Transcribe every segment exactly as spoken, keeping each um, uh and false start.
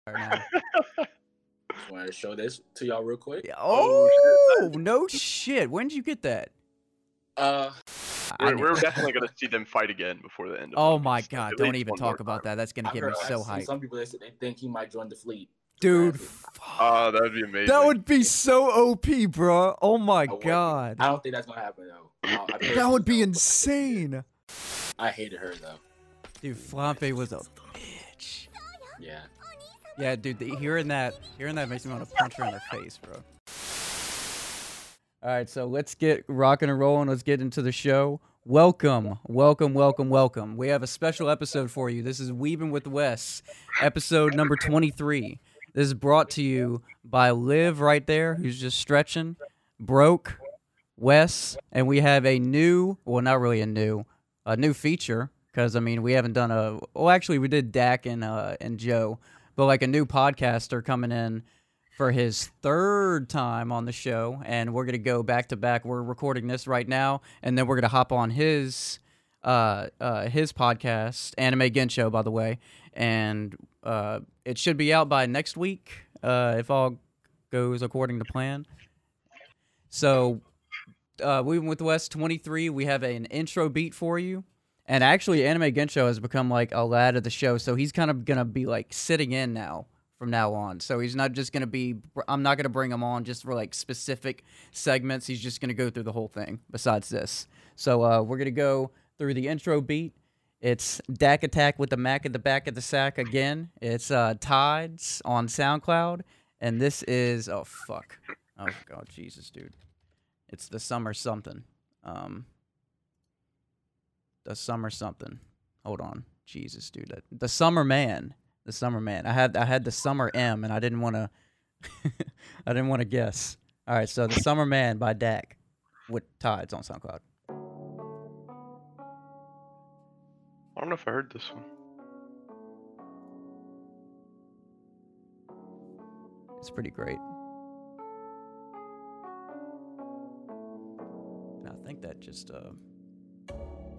now. Just wanted to show this to y'all real quick. Oh, oh shit. No shit. When did you get that? Uh, we're, we're definitely gonna see them fight again before the end of Oh One my Piece. god! Like, Don't even talk about time. that. That's gonna I've get heard, me so I've seen hyped. some people that they think he might join the fleet. Dude, oh, that would be amazing. That would be so O P, bro. Oh my I god. I don't think that's gonna happen though. I, That would be know, insane. I hated her though. Dude, Flampe was a bitch. Yeah. Yeah, dude. The, hearing that, hearing that makes me want to punch her in the face, bro. All right, so let's get rocking and rolling. Let's get into the show. Welcome, welcome, welcome, welcome. We have a special episode for you. This is Weaving with Wes, episode number twenty-three. This is brought to you by Liv right there, who's just stretching, Broke, Wes, and we have a new, well, not really a new, a new feature, because, I mean, we haven't done a, well, actually, we did Dak and, uh, and Joe, but, like, a new podcaster coming in for his third time on the show, and we're going to go back-to-back. We're recording this right now, and then we're going to hop on his uh, uh, his podcast, Anime Gensho, by the way, and uh, it should be out by next week, uh, if all goes according to plan. So, uh, we went with West twenty-three. We have an intro beat for you, and actually, Anime Gensho has become, like, a lad of the show, so he's kind of going to be, like, sitting in now. From now on, so he's not just gonna be. I'm not gonna bring him on just for like specific segments. He's just gonna go through the whole thing. Besides this, so uh, we're gonna go through the intro beat. It's Dak Attack with the Mac at the back of the sack again. It's uh, Tides on SoundCloud, and this is oh fuck, oh god, Jesus, dude. It's the summer something. Um, the summer something. Hold on, Jesus, dude. The summer man. The Summer Man. I had I had the Summer M, and I didn't want to. I didn't want to guess. All right, so the Summer Man by Dak with Tides on SoundCloud. I don't know if I heard this one. It's pretty great. And I think that just. Uh...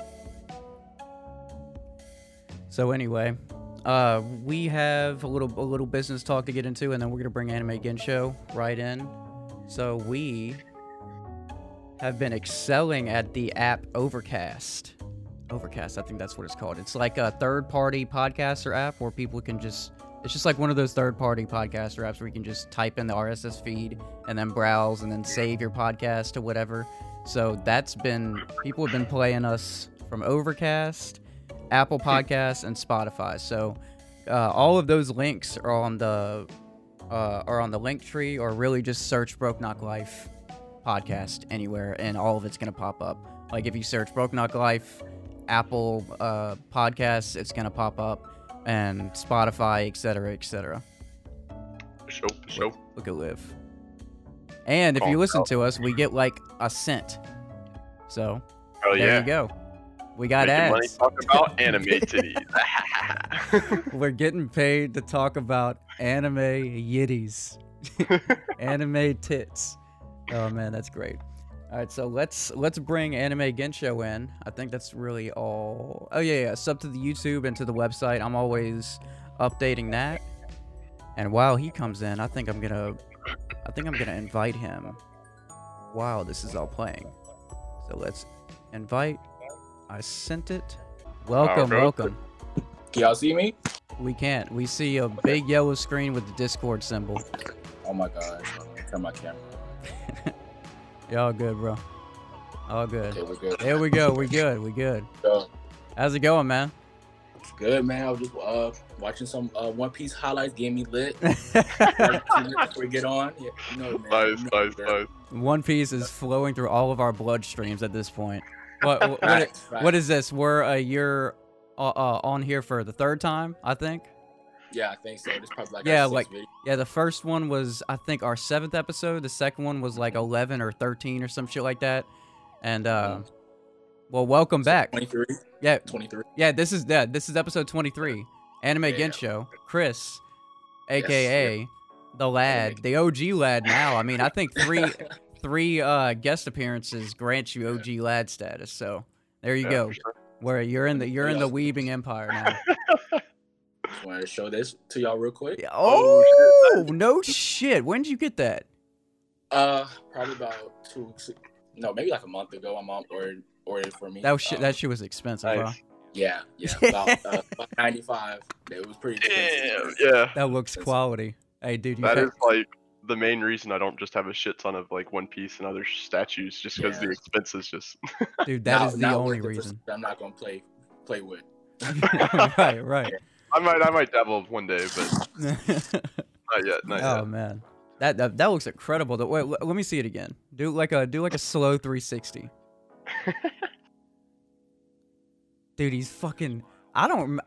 So anyway. Uh, we have a little a little business talk to get into, and then we're gonna bring Anime Gensho right in. So we have been excelling at the app Overcast. Overcast, I think that's what it's called. It's like a third-party podcaster app where people can just. It's just like one of those third-party podcaster apps where you can just type in the R S S feed and then browse and then save your podcast to whatever. So that's been people have been playing us from Overcast, Apple Podcasts, and Spotify. So uh, all of those links are on the uh, are on the link tree, or really just search Broke Knock Life podcast anywhere, and all of it's gonna pop up. Like if you search Broke Knock Life, Apple uh, Podcasts, it's gonna pop up, and Spotify, et cetera, et cetera. Show, show. Look, look at Liv. And if you listen to us, we get like a cent. So oh, there yeah. you go. We got Making ads. money talk about anime titties. We're getting paid to talk about anime yitties. Anime tits. Oh man, that's great. All right, so let's let's bring Anime Gensho in. I think that's really all. Oh yeah, yeah. Sub to the YouTube and to the website. I'm always updating that. And while he comes in, I think I'm gonna I think I'm gonna invite him while this is all playing. So let's invite. I sent it. Welcome, All right. welcome. Can y'all see me? We can't. We see a big yellow screen with the Discord symbol. Oh my gosh. Turn my camera. Yeah, all good, bro. All good. Okay, we're good. There we go. We good. We good. So, How's it going, man? it's good, man. I was just uh, watching some uh, One Piece highlights, getting me lit. Before we get on. Yeah, you know, man. nice, You know, nice, bro. nice. One Piece is flowing through all of our bloodstreams at this point. What what, what, Facts, facts. what is this? We're a year uh, uh, on here for the third time, I think. Yeah, I think so. This probably like Yeah, our like- sixth video. Yeah, the first one was, I think, our seventh episode. The second one was like eleven or thirteen or some shit like that. And, uh, Mhm. well, welcome back. twenty-three. Yeah, twenty-three. yeah, this is yeah, this is episode twenty-three. Anime Yeah. Gensho, Chris, Yes, aka the lad, the O G lad now. I mean, I think three three uh, guest appearances grant you O G lad status. So there you Yeah, go. for sure. Where you're in the you're in the Yes. Weebing Empire now. Just wanted to show this to y'all real quick. Yeah, Oh, Oh, no shit. When did you get that? Uh, probably about two weeks. No, maybe like a month ago. My mom ordered ordered it for me. That was shit. Um, That shit was expensive, huh? Nice. Yeah, yeah, about, uh, about ninety-five. It was pretty expensive. Damn, yeah. That looks quality. Hey, dude, you That got- is like the main reason I don't just have a shit ton of like One Piece and other statues, just because Yeah. the expenses just. dude, that is Not- the not only worth it for reason. something I'm not gonna play play with. right, right. I might, I might dabble one day, but not yet, not Oh yet. man, that, that that looks incredible. Though. Wait, let, let me see it again. Do like a do like a slow three sixty. Dude, he's fucking. I don't. rem-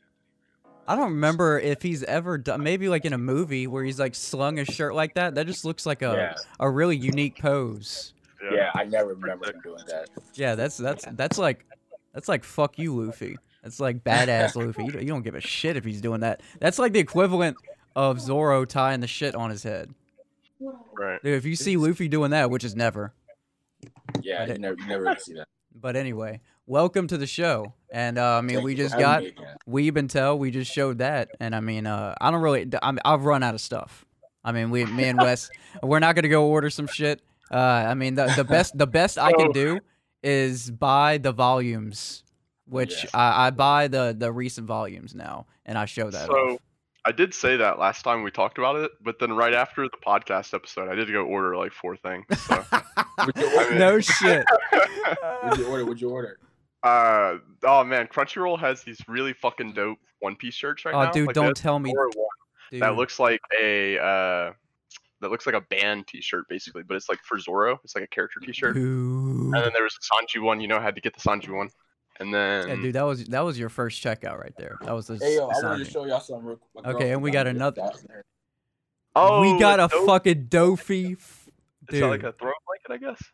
I don't remember if he's ever done. Maybe like in a movie where he's like slung his shirt like that. That just looks like a Yeah, a really unique pose. yeah, I never remember him doing that. Yeah, that's that's that's like that's like fuck you, Luffy. That's like badass Luffy. You don't, you don't give a shit if he's doing that. That's like the equivalent of Zoro tying the shit on his head. Right. Dude, if you see Luffy doing that, which is never. Yeah, But you it- never, you never really see that. But anyway, welcome to the show. And uh, I mean, Thank we you just for got having me again. Weeb and Tell. We just showed that, and I mean, uh, I don't really. I mean, I've run out of stuff. I mean, we, me and Wes, we're not gonna go order some shit. Uh, I mean, the the best the best I can Oh. do is buy the volumes, which Yeah. I, I buy the the recent volumes now, and I show that. So off. I did say that last time we talked about it, but then right after the podcast episode, I did go order like four things. So. Would you order? No shit. Would you order? Would you order? uh oh man, Crunchyroll has these really fucking dope One Piece shirts right Oh, now. dude, Like, don't there's tell me. Zoro one Dude. that looks like a uh that looks like a band T-shirt basically, but it's like for Zoro. It's like a character T-shirt. Dude. And then there was a Sanji one. You know, I had to get the Sanji one. And then Yeah, dude, that was that was your first checkout right there. That was the. Hey yo, I the wanted to Sanji. show y'all something. Real quick. My Okay, and we girlfriend got me another- this down there. oh, we got a dope- fucking Dofi. f- Is that like Dude. a throw blanket? I guess.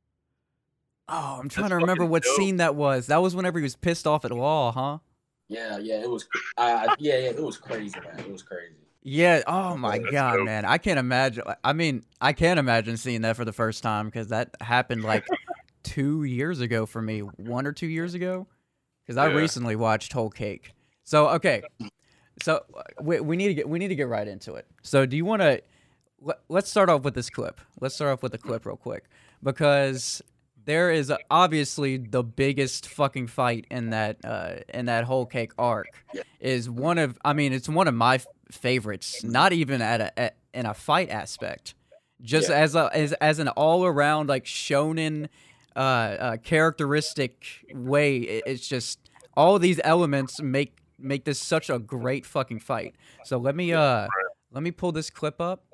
Oh, I'm trying That's to remember fucking what dope. scene that was. That was whenever he was pissed off at Law, huh? Yeah, yeah, it was. Uh, yeah, yeah, it was crazy, man. It was crazy. Yeah. Oh my That's god, dope. man. I can't imagine. I mean, I can't imagine seeing that for the first time because that happened like two years ago for me. One or two years ago, because I Yeah. recently watched Whole Cake. So okay, so uh, we we need to get we need to get right into it. So do you want to? Let, let's start off with this clip. Let's start off with the clip real quick because there is uh, obviously the biggest fucking fight in that uh, in that Whole Cake arc. Is one of I mean it's one of my f- favorites. Not even at a at, in a fight aspect, just Yeah. as a as as an all around like shonen uh, uh, characteristic way. It, it's just all of these elements make make this such a great fucking fight. So let me uh let me pull this clip up.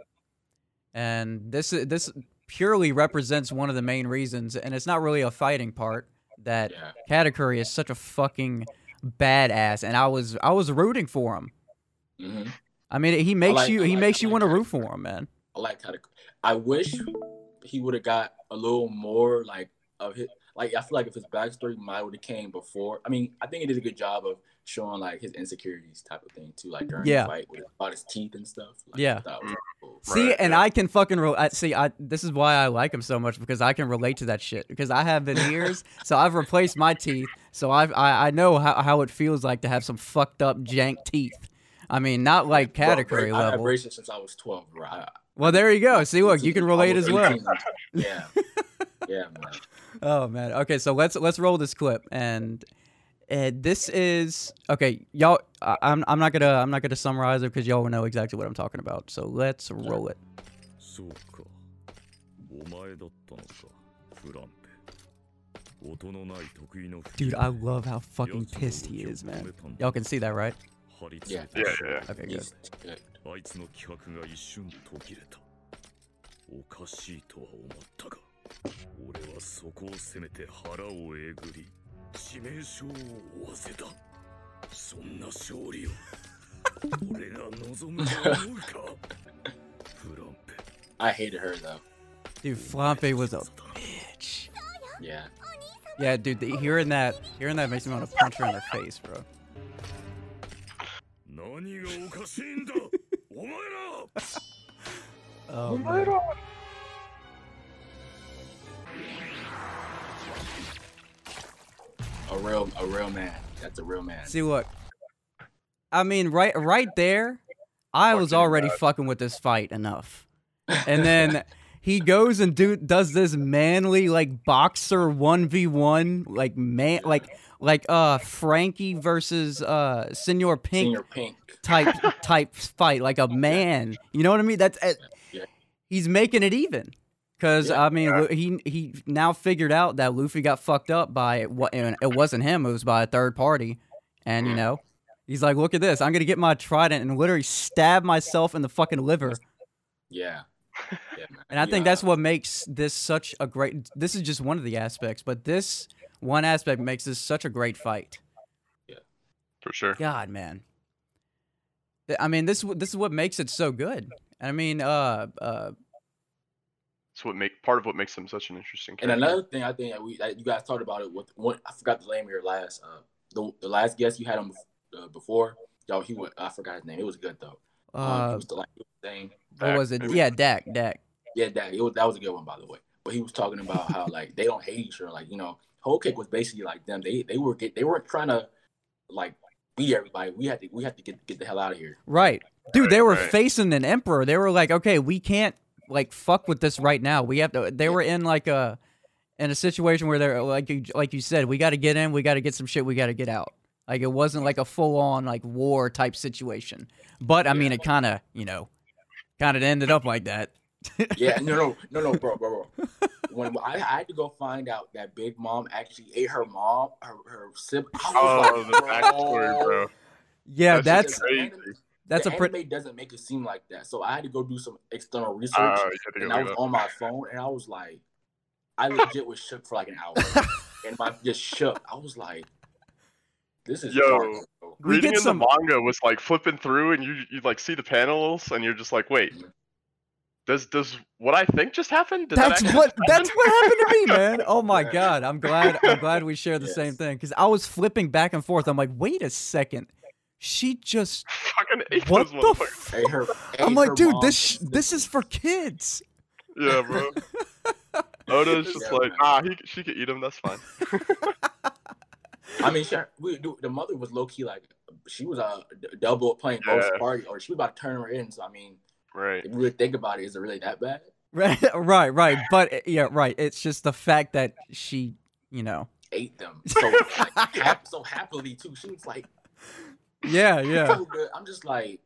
And this is this purely represents one of the main reasons, and it's not really a fighting part, that Yeah, Katakuri is such a fucking badass, and I was I was rooting for him. hmm I mean, he makes like- you I he like- makes I you like want to that. root for him, man. I like how. To, I wish he would have got a little more like of his. Like I feel like if his backstory might would have came before. I mean, I think he did a good job of showing like his insecurities type of thing too, like during Yeah. the fight with about his teeth and stuff. Like, Yeah. I thought it was cool. See, Right, and yeah. I can fucking re- I, see. I this is why I like him so much because I can relate to that shit because I have veneers, so I've replaced my teeth, so I've, I I know how how it feels like to have some fucked up jank teeth. I mean, not like Bro, Katakuri bra- I had level. braces since I was twelve, bro. I, Well, there you go. See, look, you can I relate was as well. eighteen. Yeah, yeah, man. Oh man. Okay, so let's let's roll this clip, and uh, this is okay, y'all. I, I'm I'm not gonna I'm not gonna summarize it because y'all will know exactly what I'm talking about. So let's roll it. そうか。お前だったのか、フランペ。音のない得意の吹き Dude, I love how fucking pissed he is, man. Y'all can see that, right? 張り付けた Yeah, yeah. Okay, good. He's good. あいつの気迫が一瞬途切れた。おかしいとは思ったが、俺はそこを攻めて腹をえぐり、致命傷を負わせた。そんな勝利を俺が望むと思うか、フランペ。 I hated her though. Dude, Flampe was a bitch. Yeah. Yeah, dude, the, hearing that hearing that makes me want to punch her in the face, bro. 何がおかしいんだお前ら Oh, man. A real, a real man. That's a real man. See, look. I mean, right, right there, I was Fucking already bad. fucking with this fight enough, and then he goes and do does this manly like boxer one v one like man like like uh Frankie versus uh Senor Pink Senior Pink. type type fight like a man. You know what I mean? That's uh, Yeah. he's making it even. Because Yeah. I mean, Lu- he he now figured out that Luffy got fucked up by what, and it wasn't him; it was by a third party, and you know, he's like, "Look at this! I'm gonna get my trident and literally stab myself in the fucking liver." Yeah. Yeah, man. And I think Yeah. that's what makes this such a great. This is just one of the aspects, but this one aspect makes this such a great fight. For sure. God, man. I mean, this this is what makes it so good. I mean, uh, uh, It's what make part of what makes him such an interesting And character. another thing I think that we that you guys talked about it with one. I forgot the name of your last uh the the last guest you had on uh, before. Yo, he went. I forgot his name. It was good though. Um, he uh, was the, like he was saying, what was it? Yeah, Dak, Dak. yeah, that it was that was a good one by the way. But he was talking about how like they don't hate each other. Like you know, Whole Cake was basically like them. They they were get they weren't trying to like beat everybody. We had to we had to get get the hell out of here. Right. Dude, they were Right. facing an emperor. They were like, okay, we can't like fuck with this right now. We have to they were in like a in a situation where they're like you like you said, we gotta get in, we gotta get some shit, we gotta get out. Like it wasn't like a full on like war type situation. But I mean Yeah. it kinda, you know, kinda ended up like that. Yeah, no, no, no, no, bro, bro, bro. When I, I had to go find out that Big Mom actually ate her mom, her her sibling. I was Oh, like, the backstory, bro. Yeah, That's that's the crazy. anime- that's the a pretty anime doesn't make it seem like that. So I had to go do some external research, Oh, you had to go and I look was it up. on my phone, and I was like, I legit was shook for like an hour, and my just shook. I was like, this is Yo. dark, bro. We Reading get in some- the manga was like flipping through, and you you like see the panels, and you're just like, wait, does does what I think just happened? Did that That's actually what just that's happen? what happened to me, man. Oh my Yeah. god, I'm glad I'm glad we share the Yes. same thing because I was flipping back and forth. I'm like, wait a second, she just Fucking ate what those the? motherfuckers. Ate F- her, I'm ate like, her dude, mom this sh- and this is sibling. for kids. Yeah, bro. Oda's just Yeah, like, man. ah, he she could eat him. That's fine. I mean, she, we, the mother was low key like she was a uh, double playing both Yeah. party, or she was about to turn her in. So I mean, Right. if you really think about it, is it really that bad? Right, right, right. But uh, yeah, right. It's just the fact that she, you know, Ate them so like, hap- so happily too. She was like, yeah, yeah, so good. I'm just like,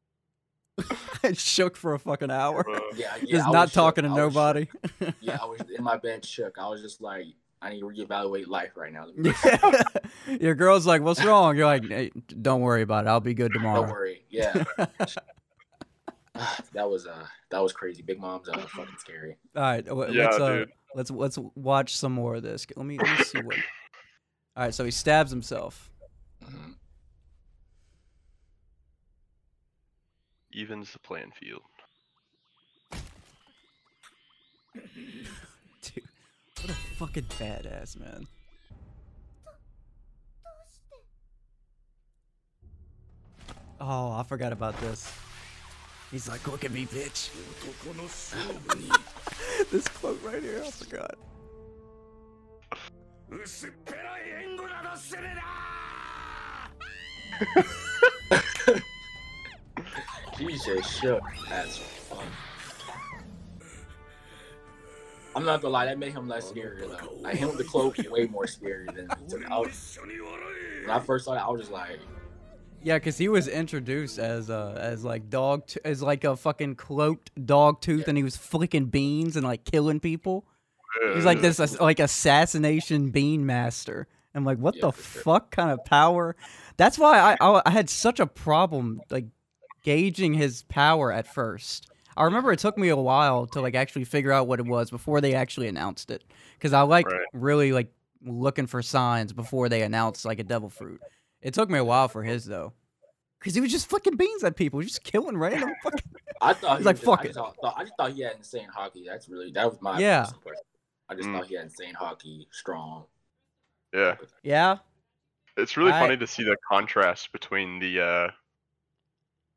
shook for a fucking hour, Bro. yeah, yeah. just I not was shook. talking to I was shook. nobody. Yeah, I was in my bed shook. I was just like, I need to reevaluate life right now. Yeah. Your girl's like, "What's wrong?" You're like, hey, "Don't worry about it. I'll be good Don't tomorrow." worry. Yeah, that was uh, that was crazy. Big Mom's uh, fucking scary. All right, w- Yeah, let's uh, dude. let's let's watch some more of this. Let me let me see what. All right, so he stabs himself. Mhm. Evens the playing field. Dude, what a fucking badass man. Oh, I forgot about this. He's like, "Look at me, bitch." 男の勝負に This quote right here, I forgot. 薄っぺらい援護などするな She just shook as fuck. I'm not gonna lie, that made him less scary though. Like him with the cloak, way more scary than me. To me. I 俺も was, 一緒に笑え when I first saw that, I was just like, Yeah, cause he was introduced as uh as like dog t- as like a fucking cloaked dog tooth, and he was flicking beans and like killing people. He's like this ass- like assassination bean master. I'm like, what Yeah, the for sure. fuck kind of power? That's why I, I I had such a problem like gauging his power at first. I remember it took me a while to like actually figure out what it was before they actually announced it, because I like Right. really like looking for signs before they announced like a devil fruit. It took me a while for his though, because he was just flicking beans at people, just killing random fucking. I thought He's he like, was "Fuck I it." just thought, I just thought he had insane hockey. That's really that was my Yeah. personal question. I just Mm. thought he had insane hockey, strong. Yeah. Yeah, It's really I- funny to see the contrast between the uh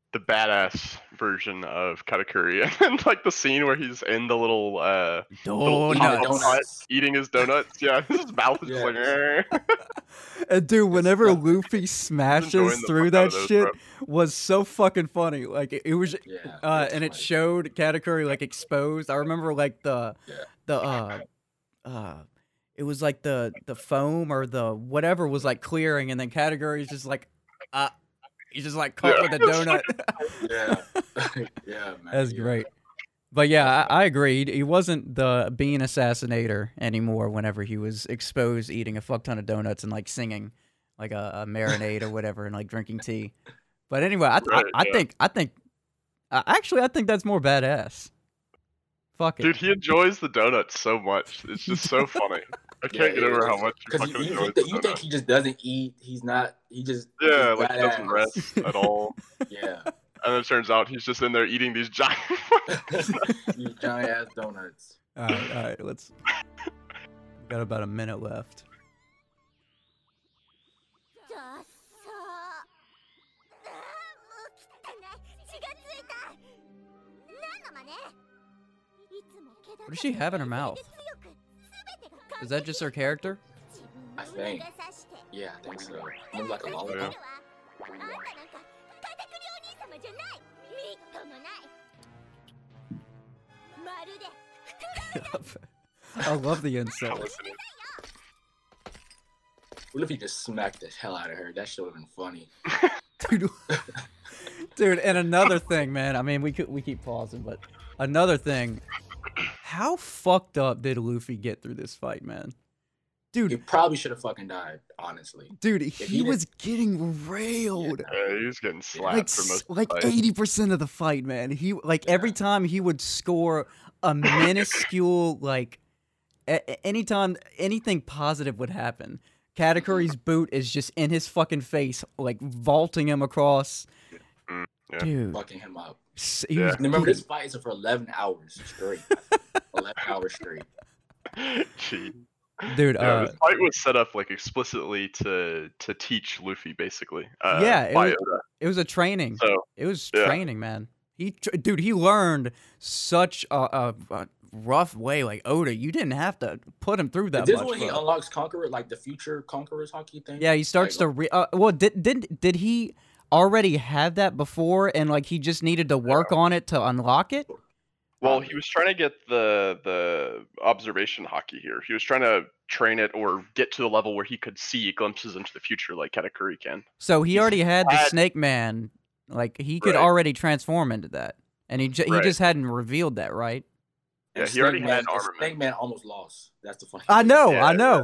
the badass version of Katakuri, and like the scene where he's in the little uh little Donuts. little hut eating his donuts. Yeah, his mouth is just like. Yes. "Eh." And dude, whenever not- Luffy enjoying smashes the through fuck out that of those, shit bro. was so fucking funny. Like it, it was, Yeah, uh, it's and it funny. showed Katakuri like exposed. I remember like the, Yeah. the uh, uh, it was like the the foam or the whatever was like clearing, and then Katakuri's just like, uh, he's just like caught Yeah. with a donut. Yeah, yeah, man. That's yeah. great. But yeah, I, I agreed. He wasn't the bean assassinator anymore whenever he was exposed eating a fuck ton of donuts and like singing like a, a marinade or whatever and like drinking tea. But anyway, I, Right, I, I yeah. think I think uh, actually I think that's more badass. Fuck it. Dude, he enjoys the donuts so much. It's just so funny. I can't get over how much he Because fucking you, you, enjoys think, the you think donuts. he just doesn't eat. He's not. He just. Yeah, he's like he doesn't badass. rest at all. Yeah. And then it turns out he's just in there eating these giant. These giant ass donuts. All right, all right. Let's. Got about a minute left. じゃあさああーもう汚い血がついた何の真似いつも気 What does she have in her mouth? Is that just her character? I think. Yeah, I think so. Looks like a Yeah. lollipop. あんたなんか片栗お兄様じゃないみっともないまるで I love the I'm insult. listening. What if he just smacked the hell out of her? That should have been funny. Dude, dude, and another thing, man. I mean, we could we keep pausing, but another thing. How fucked up did Luffy get through this fight, man? He Dude, probably should have fucking died, honestly. dude, he he didn't- was getting railed. Yeah, he was getting slapped Like for s- most of the like fight. eighty percent of the fight, man. He like every Yeah. time he would score a minuscule like a- a- anytime anything positive would happen. Katakuri's boot is just in his fucking face, like vaulting him across. Mm, yeah. Dude, Fucking him up. s- he Yeah. was And remember, getting- this fight is for eleven hours straight. eleven hours straight. Gee. dude. Yeah, Uh, this fight was set up like explicitly to to teach Luffy, basically. Uh, Yeah, it by was- Oda. it was a training. So It was Yeah. training, man. He, tr- dude, he learned such a, a, a rough way. Like Oda, you didn't have to put him through that Is this much. when he bro. unlocks Conqueror, like the future Conqueror's hockey thing? Yeah, he starts to. Like, Re- uh, well, did did did he already have that before, and like he just needed to work on it to unlock it? well, he was trying to get the the observation hockey here. He was trying to train it or get to the level where he could see glimpses into the future like Katakuri can. So he already had the had- Snake Man. Like he could Right. already transform into that, and he ju- he Right. just hadn't revealed that, right? Yeah, and he already Snake had Man, and armament. Snake Man almost lost. That's the funny. I thing. know, Yeah, I know.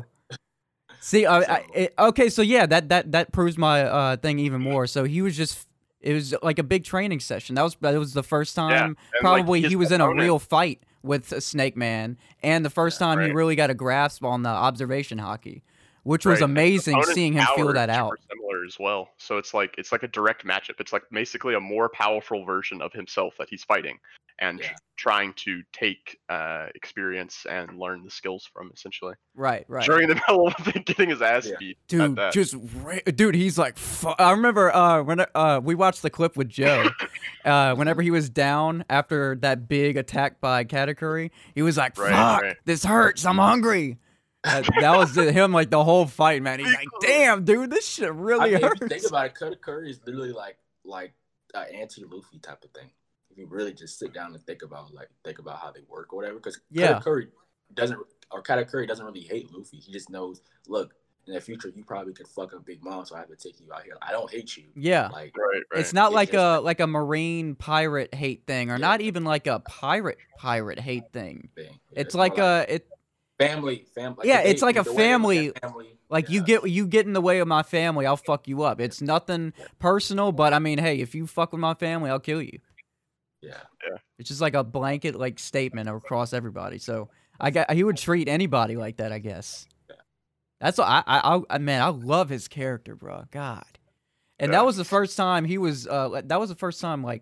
See, I, I, So- it, okay, so yeah, that that that proves my uh thing even more. So he was just. It was like a big training session. That was that was the first time Yeah, and, like, probably his he was in a opponent- real fight with a Snake Man, and the first time he right. really got a grasp on the observation hockey, which was Right, and his amazing opponent's seeing him feel power that is out. super Similar as well. So it's like it's like a direct matchup. It's like basically a more powerful version of himself that he's fighting and Yeah. trying to take uh, experience and learn the skills from, essentially. Right, right. During the middle of the- getting his ass Yeah. beat. at Dude, that. just ra- dude, he's like, fu- I remember uh when uh we watched the clip with Joe, uh whenever he was down after that big attack by Katakuri, he was like, Right, "Fuck, right. this hurts, I'm hungry." Uh, that was it, him like the whole fight, man. He's like, "Damn, dude, this shit I really mean, if hurts." you think about it, Katakuri is literally like like an anti-Luffy type of thing. If you really just sit down and think about like think about how they work or whatever, because Yeah. Katakuri doesn't or Katakuri doesn't really hate Luffy. He just knows, look, in the future you probably could fuck up Big Mom, so I have to take you out here. I don't hate you. Yeah. Like Right, right. It's not It's like just- a like a marine pirate hate thing, or Yeah. not even like a pirate pirate hate thing. thing. Yeah, It's more like a it family, family. Yeah, the it's way- like a the way it was family- that family. Like you yeah. get you get in the way of my family, I'll fuck you up. It's nothing personal, but I mean, hey, if you fuck with my family, I'll kill you. Yeah. It's just like a blanket like statement across everybody. So I got he would treat anybody like that, I guess. That's what I I, I man, I love his character, bro. God. And Yeah. that was the first time he was uh that was the first time like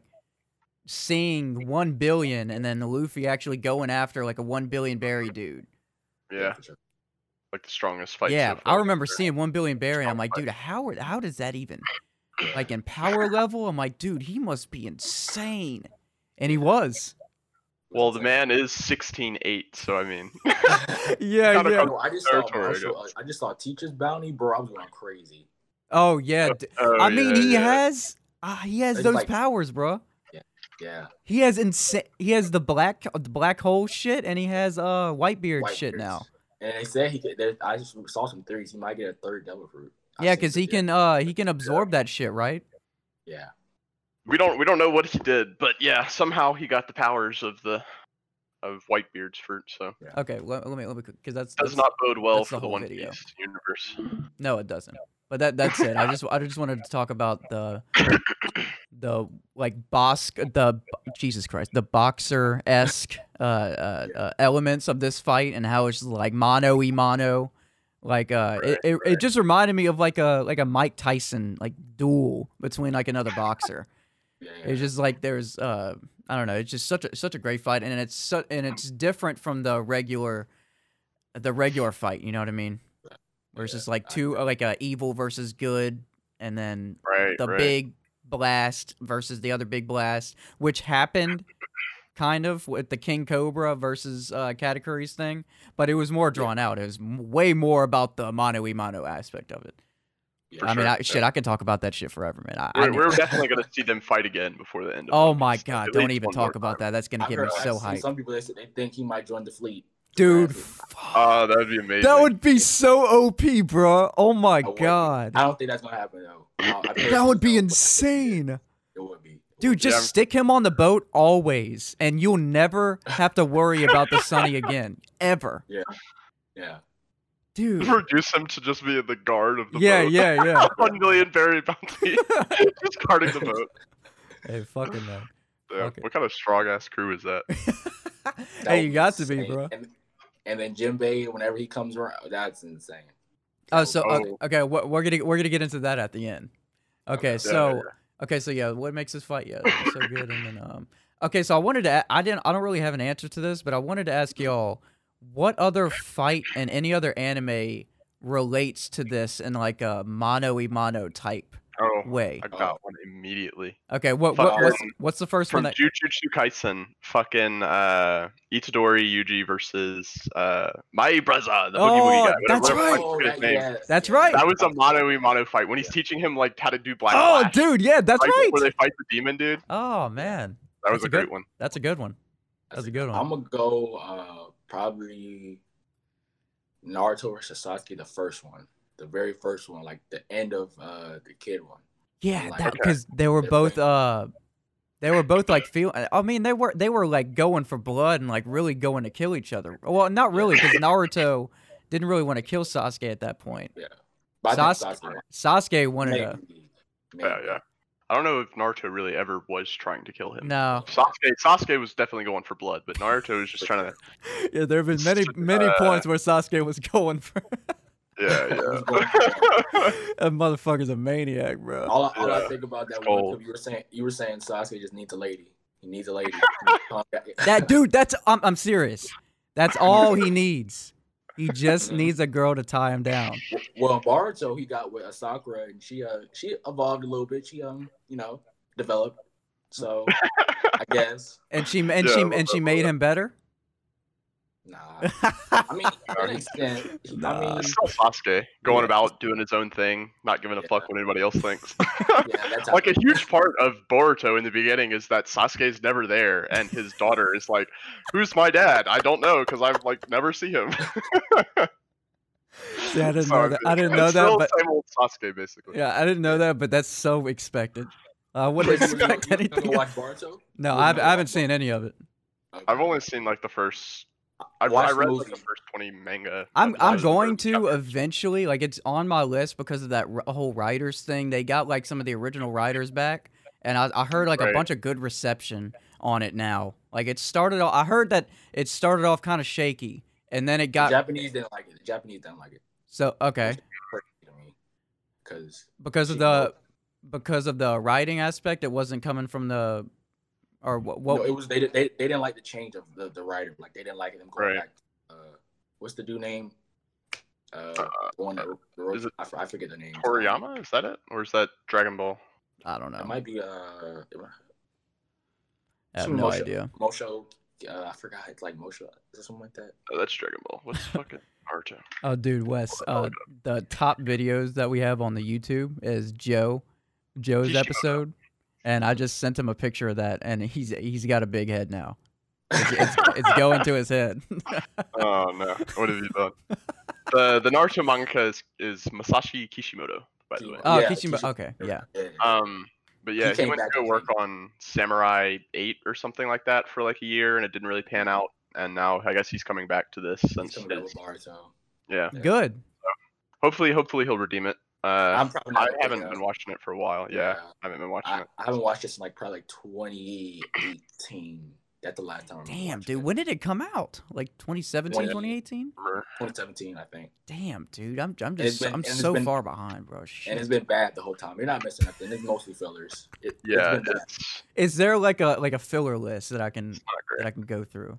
seeing one billion and then Luffy actually going after like a one billion berry dude. yeah, for sure. like the strongest fight. yeah, so I far. remember seeing one billion berry and I'm like, Strong dude, how are- how does that even like in power level. I'm like, dude, he must be insane, and he was. Well, the man is sixteen eight, so I mean, Yeah, Kinda yeah. come- Bro, I just saw Territory, I Marshall, guess. I just saw Teacher's Bounty, bro. I was going crazy. Oh yeah. d- Oh, I mean, yeah, he yeah. has. Uh, he has It's those like- powers, bro. Yeah. He has insane. He has the black, the black hole shit, and he has uh Whitebeard White shit beards. now. And they said he could. there- I just saw some theories. He might get a third Devil Fruit. I Yeah, seen because he it, can uh he can absorb that shit, right? Yeah. We don't we don't know what he did, but yeah, somehow he got the powers of the of Whitebeard's fruit. So Okay, let, let me let me because that's, does that's not bode well that's for the the whole One video. Piece universe. no, it doesn't. But that that's it. I just I just wanted to talk about the the like boss the Jesus Christ the boxer esque uh, uh, uh elements of this fight and how it's just like mono e mono. Like uh, it, it, it just reminded me of like a like a Mike Tyson like duel between like another boxer. Yeah. It's just like there's uh I don't know. It's just such a such a great fight, and it's su- and it's different from the regular the regular fight. You know what I mean? Where it's Yeah, just like I two like a evil versus good, and then Right. the right. big blast versus the other big blast, which happened kind of with the King Cobra versus uh, Katakuri's thing, but it was more drawn out. It was m- way more about the mono e mono aspect of it. Yeah. I mean, sure, I, shit, I could talk about that shit forever, man. I, I We're, need- we're definitely gonna see them fight again before the end. Of oh One my Piece, god, at don't least even one more talk about time. that. That's gonna I've get me heard- so I've seen hyped, Some people they, say they think he might join the fleet. dude. Last week. fuck. Oh, that would be amazing. That would be so O P, bro. Oh my I would- god, I don't think that's gonna happen though. Uh, I've heard that would be no, but insane. It would be. It Dude, would be. just Yeah. stick him on the boat always, and you'll never have to worry about the Sunny again, ever, Yeah. dude. reduce him to just being the guard of the Yeah, boat. yeah, yeah. One million berry bounty, just guarding the boat. Hey, fucking man. Damn, Okay. what kind of strong ass crew is that? That Hey, would you got to be, insane. bro. And, and then Jinbei, whenever he comes around, that's insane. Oh, so Oh. okay, okay, what- we're gonna we're gonna get into that at the end. Okay, Okay. so yeah. okay, so yeah, what makes this fight yeah so good, and then um, okay, so I wanted to a- I didn't I don't really have an answer to this, but I wanted to ask y'all what other fight in any other anime relates to this in like a mono e mono type Oh, way. I got one immediately. Okay, what what what's, Fucking- what's the first one From that? Jujutsu Kaisen, fucking uh, Itadori Yuji versus uh, Mai Braza, the Boogie Oh, Woogie guy. that's whatever right. the fuck Oh, his that- name. yes, That's yes. right. That was a mono e mono fight when he's teaching him like how to do black Oh, flash. dude, yeah, that's right right. before they fight the demon dude. Oh man, That was That's a a good- great one. that's a good one. That's a good one. I'm gonna go uh, probably Naruto versus Sasuke, the first one, the very first one, like the end of uh, the kid one. Yeah, Like, that okay. because they were They're both playing. uh they were both like feel I mean they were they were like going for blood and like really going to kill each other. Well, not really because Naruto didn't really want to kill Sasuke at that point. But I think Sas- Sasuke won. Sasuke wanted to Maybe. Maybe. Yeah, yeah. I don't know if Naruto really ever was trying to kill him. no. Sasuke, Sasuke was definitely going for blood, but Naruto was just trying to. Yeah, there have been many many Uh, points where Sasuke was going for Yeah, He was yeah. going for that motherfucker's a maniac, bro. All, I- all I Yeah. think about that Cold. one, you were saying you were saying Sasuke just needs a lady. He needs a lady. That dude, that's I'm I'm serious. That's all he needs. He just needs a girl to tie him down. Well, Boruto, he got with Sakura, and she uh she evolved a little bit. She um you know developed. So I guess And she and Yeah, she well, and she well, made well. him better. nah. I mean, to an extent. I Nah. mean, It's still Sasuke going Yeah. about doing his own thing, not giving a Yeah. fuck what anybody else thinks. yeah, that's how Like a huge part of Boruto in the beginning is that Sasuke's never there, and his daughter is like, "Who's my dad? I don't know because I've like never see him." See, I didn't So, know that. I didn't know it's that, still but same old Sasuke basically. yeah, I didn't know that, but that's so expected. I wouldn't Wait, you- you- expect you gonna anything. watch Boruto? No, You I, gonna I haven't watch seen any of it. Okay. I've only seen like the first. I, Watch I read the like the movie. first twenty manga. I'm of I'm the going first to chapter. eventually. Like it's on my list because of that r- whole writers thing. They got like some of the original writers back, and I, I heard like a Right. bunch of good reception on it now. Like it started. off I heard that it started off kind of shaky, and then it The got Japanese didn't like it. The Japanese didn't like it. so okay Because because of She the wrote- because of the writing aspect. It wasn't coming from the or what? what no, it was they, did- they they didn't like the change of the, the writer. Like they didn't like them going Right. back. Uh, what's the dude name? Uh, the one that wrote, is it I, f- I forget the name. Toriyama, is that it, or is that Dragon Ball? I don't It know. might be uh, it might- I have some no Mosho, idea. Mosho, uh, I forgot. It's like Mosho. Is it something like that? Oh, that's Dragon Ball. What's fucking Naruto? Oh, dude, Wes. Uh, the top videos that we have on the YouTube is Joe, Joe's Kishimoto. episode, and I just sent him a picture of that, and he's he's got a big head now. It's, it's, it's going to his head. Oh no, what have you done? The the Naruto manga is, is Masashi Kishimoto, by the way. Oh, Yeah, Kishimoto. Kishimoto. Okay, yeah. Yeah. Um, but yeah, he, came went to back go and work came- on Samurai eight or something like that for like a year, and it didn't really pan out. And now I guess he's coming back to this He's since coming out his, with Boruto. yeah. Yeah. Good. Hopefully, hopefully he'll redeem it. Uh, I'm probably not I gonna haven't pick it been up. watching it for a while. Yeah, Yeah. I haven't been watching I, it. I haven't watched this in like probably like twenty eighteen. That's the last time. I remember Damn, watching dude. it. When did it come out? Like twenty seventeen, Twenty- twenty eighteen? Remember? twenty seventeen, I think. Damn, dude. I'm I'm it's just been- I'm and it's so been- far behind, bro. And Shit. it's been bad the whole time. You're not missing nothing. It's mostly fillers. It, Yeah, it's been bad. it's Is there like a like a filler list that I can not that great. I can go through?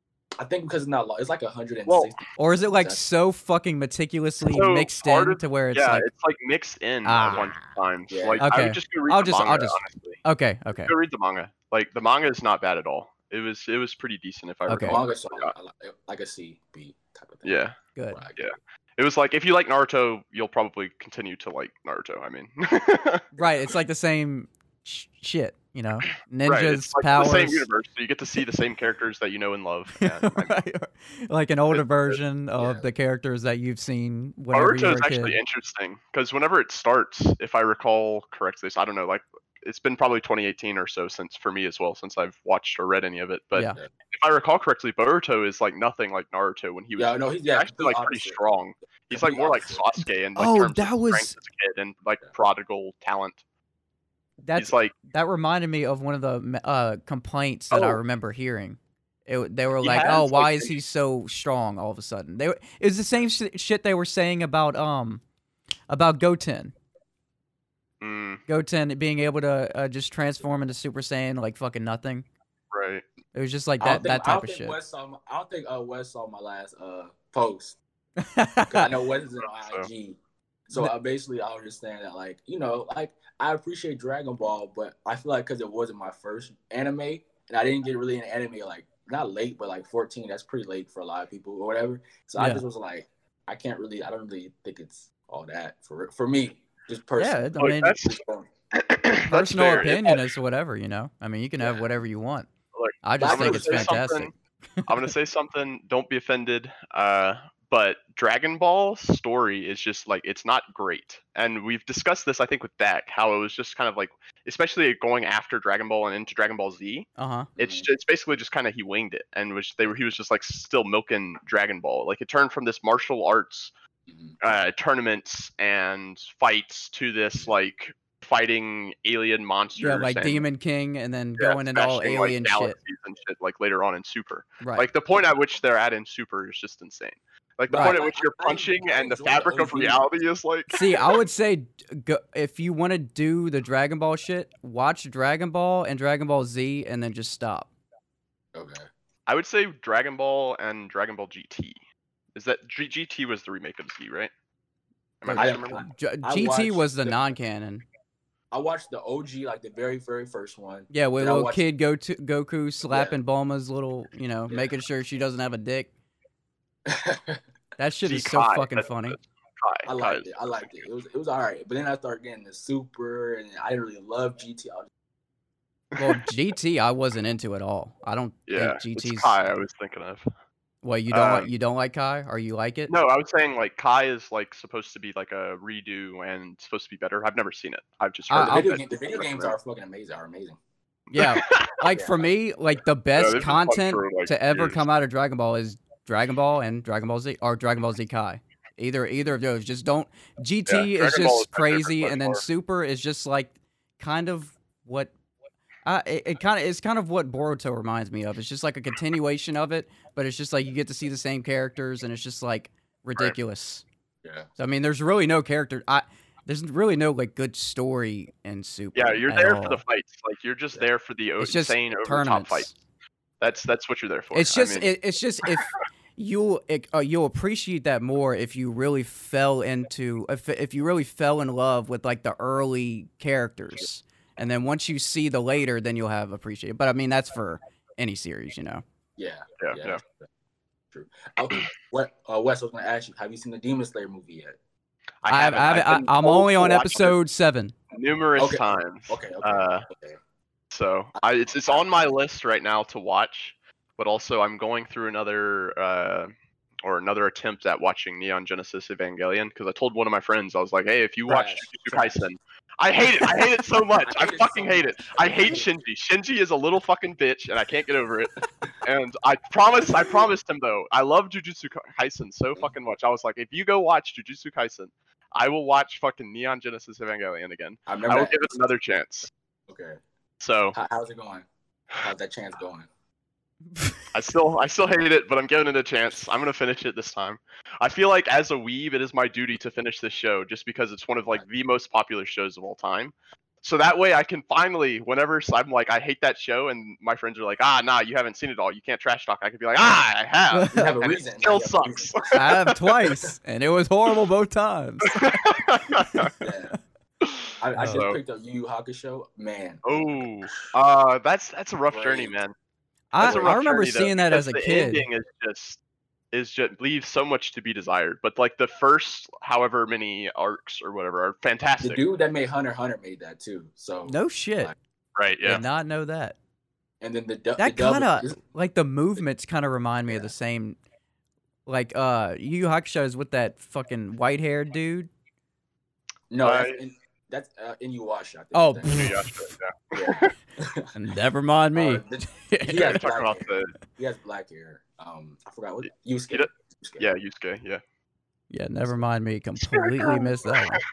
I think because it's not long. It's like one hundred sixty. Well, Or is it like That's- so fucking meticulously So, mixed part in of- to where it's yeah, like it's like mixed in Ah. a bunch of times. Yeah. Like I Okay. would just go read I'll the just- I'll manga. just- Honestly, okay, okay. go read the manga. Like the manga is not bad at all. It was it was pretty decent if I Okay. recall. Manga, so I like, like a C B type of thing. Yeah, Good. Right. yeah. It was like if you like Naruto, you'll probably continue to like Naruto. I mean, Right, it's like the same sh- shit, you know. Ninjas, right? It's like powers. the same universe, so you get to see the same characters that you know and love. And, I mean, Right. Like an older It's- version of yeah. the characters that you've seen whenever you Naruto were is a actually kid. interesting because whenever it starts, if I recall correctly, so I don't know, like it's been probably twenty eighteen or so since for me as well, since I've watched or read any of it. But Yeah. if I recall correctly, Boruto is like nothing like Naruto when he was Yeah, no, he's yeah, actually like pretty opposite. strong. He's like Complete more like opposite. Sasuke in like Oh, terms that of was- strength as a kid and like Yeah. prodigal talent. That's He's like that reminded me of one of the uh, complaints that I Oh. remember hearing. It, they were He like, has, "Oh, like, why an- is he so strong all of a sudden?" They were, it was the same sh- shit they were saying about um about Goten. mm, Goten being able to uh, just transform into Super Saiyan like fucking nothing. right. It was just like I don't that that think, I type don't of think shit. Wes saw my, I don't think uh, Wes saw my last uh post. 'Cause I know Wes is on I G. So I basically I was just saying that like you know like I appreciate Dragon Ball, but I feel like because it wasn't my first anime and I didn't get really into anime like not late but like fourteen. That's pretty late for a lot of people or whatever. So I Yeah. just was like I can't really I don't really think it's all that for for me just personally. Yeah, I Like, mean, that's Just for- that's personal fair. opinion is whatever, you know. I mean, you can have Yeah. whatever you want. Look, I just I'm think gonna it's say fantastic. something. I'm gonna say something. Don't be offended. Uh, but Dragon Ball story is just like it's not great, and we've discussed this I think with Dak how it was just kind of like, especially going after Dragon Ball and into Dragon Ball Z. Uh huh. It's Mhm. ju- it's basically just kind of he winged it, and was they were he was just like still milking Dragon Ball. Like it turned from this martial arts Mhm. uh, tournaments and fights to this like fighting alien monsters. Yeah, like and, Demon King, and then yeah, going into all smashing, alien like, shit. galaxies and shit like later on in Super. Right. Like the point at which they're at in Super is just insane. Like the Right. point at which you're I- I- punching I and the enjoy the fabric of O G. reality is like. See, I would say d- go, if you want to do the Dragon Ball shit, watch Dragon Ball and Dragon Ball Z, and then just stop. Okay. I would say Dragon Ball and Dragon Ball G T. Is that G- GT was the remake of Z, right? Am I I- right? I, Remember? J- I G T watched was the the- non-canon. I watched the O G like the very very first one. Yeah, with Then I little watched- kid go to Goku slapping Bulma's little, you know, Yeah. making sure she doesn't have a dick. That shit Z is so Kai, fucking that's- funny. that's Kai, I Kai liked is- it. I liked it. It was it was all right. But then I started getting the Super, and I didn't really love G T. I was Well, G T I wasn't into at all. I don't Yeah, think it's G T's. Kai I was thinking of. Well, you don't Um, like you don't like Kai, or you like it? No, I was saying like Kai is like supposed to be like a redo and supposed to be better. I've never seen it. I've just I- heard the I'll- of video, it. game, the video games are fucking amazing. Are amazing. Yeah, like Yeah. for me, like the they've best been fun content for, like, to ever years. come out of Dragon Ball is Dragon Ball and Dragon Ball Z, or Dragon Ball Z Kai. Either either of those. Just don't. G T Yeah, is Dragon Ball is just my favorite crazy, by and then far. Super is just like kind of what. Uh, it, it kind of it's kind of what Boruto reminds me of. It's just like a continuation of it, but it's just like you get to see the same characters, and it's just like ridiculous. Yeah. So I mean, there's really no character. I there's really no like good story in Super. Yeah, you're at there all. for the fights. Like you're just there for the o- It's just insane over the top tournaments. fights. That's that's what you're there for. It's I just mean, it, it's just if you'll uh, you'll appreciate that more if you really fell into if if you really fell in love with like the early characters, and then once you see the later, then you'll have appreciate. But I mean, that's for any series, you know. Yeah, Yeah, yeah, yeah. that's true. Okay, what, uh, Wes? I was gonna ask you, have you seen the Demon Slayer movie yet? I have, haven't. I I've have, been I, I'm told only to on watch it episode seven. numerous Okay. times. Okay, okay, Uh, okay. So I, it's it's on my list right now to watch, but also I'm going through another uh, or another attempt at watching Neon Genesis Evangelion because I told one of my friends, I was like, hey, if you watch Trash, Jujutsu trash. Kaisen, I hate it. I hate it so much. I I hate it fucking so hate it. much. I hate Shinji. Shinji is a little fucking bitch, and I can't get over it. And I promised, I promised him though, I love Jujutsu Kaisen so fucking much. I was like, if you go watch Jujutsu Kaisen, I will watch fucking Neon Genesis Evangelion again. I I remember. will that. give it another chance. Okay. So How, how's it going? How's that chance going? I still I still hate it, but I'm giving it a chance. I'm gonna finish it this time. I feel like as a weeb, it is my duty to finish this show just because it's one of like the most popular shows of all time. So that way I can finally, whenever I'm like I hate that show, and my friends are like, ah, nah, you haven't seen it all. You can't trash talk. I could be like, ah, I have. You have a And it reason. still You have a sucks. reason. I have twice, and it was horrible both times. Yeah. I, I just So- picked up Yu Yu Hakusho. Man. Oh, uh, that's that's a rough journey, Great. man. I, That's a I rough remember journey, though, seeing that because as a the kid. ending is just is just leaves so much to be desired. But like the first however many arcs or whatever are The fantastic. dude that made Hunter x Hunter made that too. So No shit. Like, Right, yeah. Did not know that. and then the du- That the dub- kind of this- like the movements kind of remind me of Yeah. the same. Like uh, Yu Yu Hakusho is with that fucking white haired dude. no, Uh, that's in, that's uh, Inuyasha. I think. Oh, That- Inuyasha, yeah. Never mind me. Uh, the- he yeah. has You're talking black about hair. the He has black hair. Um, I forgot what Yusuke. he does- Yusuke. yeah Yusuke, yeah. Yeah, never mind me. Completely missed that one.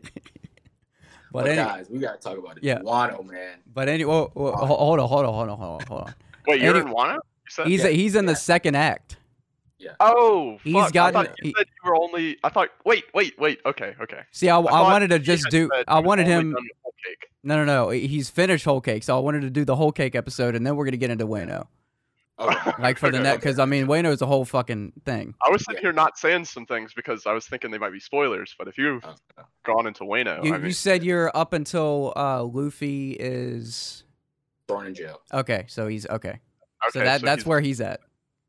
But, but any, guys, we gotta talk about it. Yeah. Wano, man. but any, oh, oh, ho- hold on, hold on, hold on, hold on, hold on. Wait, you're Any- in Wano? You said? He's Yeah, he's in yeah. the second act. Oh, He's fuck. gotten- I thought you he- said you were only. I thought. Wait, wait, wait. Okay, okay. See, I, I, thought wanted to he just had do. said I he was wanted only him. done with Whole Cake. No, no, no. He's finished Whole Cake, so I wanted to do the Whole Cake episode, and then we're gonna get into Wano. Okay. Like for the Okay, net, okay, because I mean, Wano is a whole fucking thing. I was sitting Yeah. here not saying some things because I was thinking they might be spoilers, but if you've Okay. gone into Wano, You, I mean, you said you're up until uh, Luffy is Thrown in jail. okay, so he's okay. okay, so that that's he's- where he's at.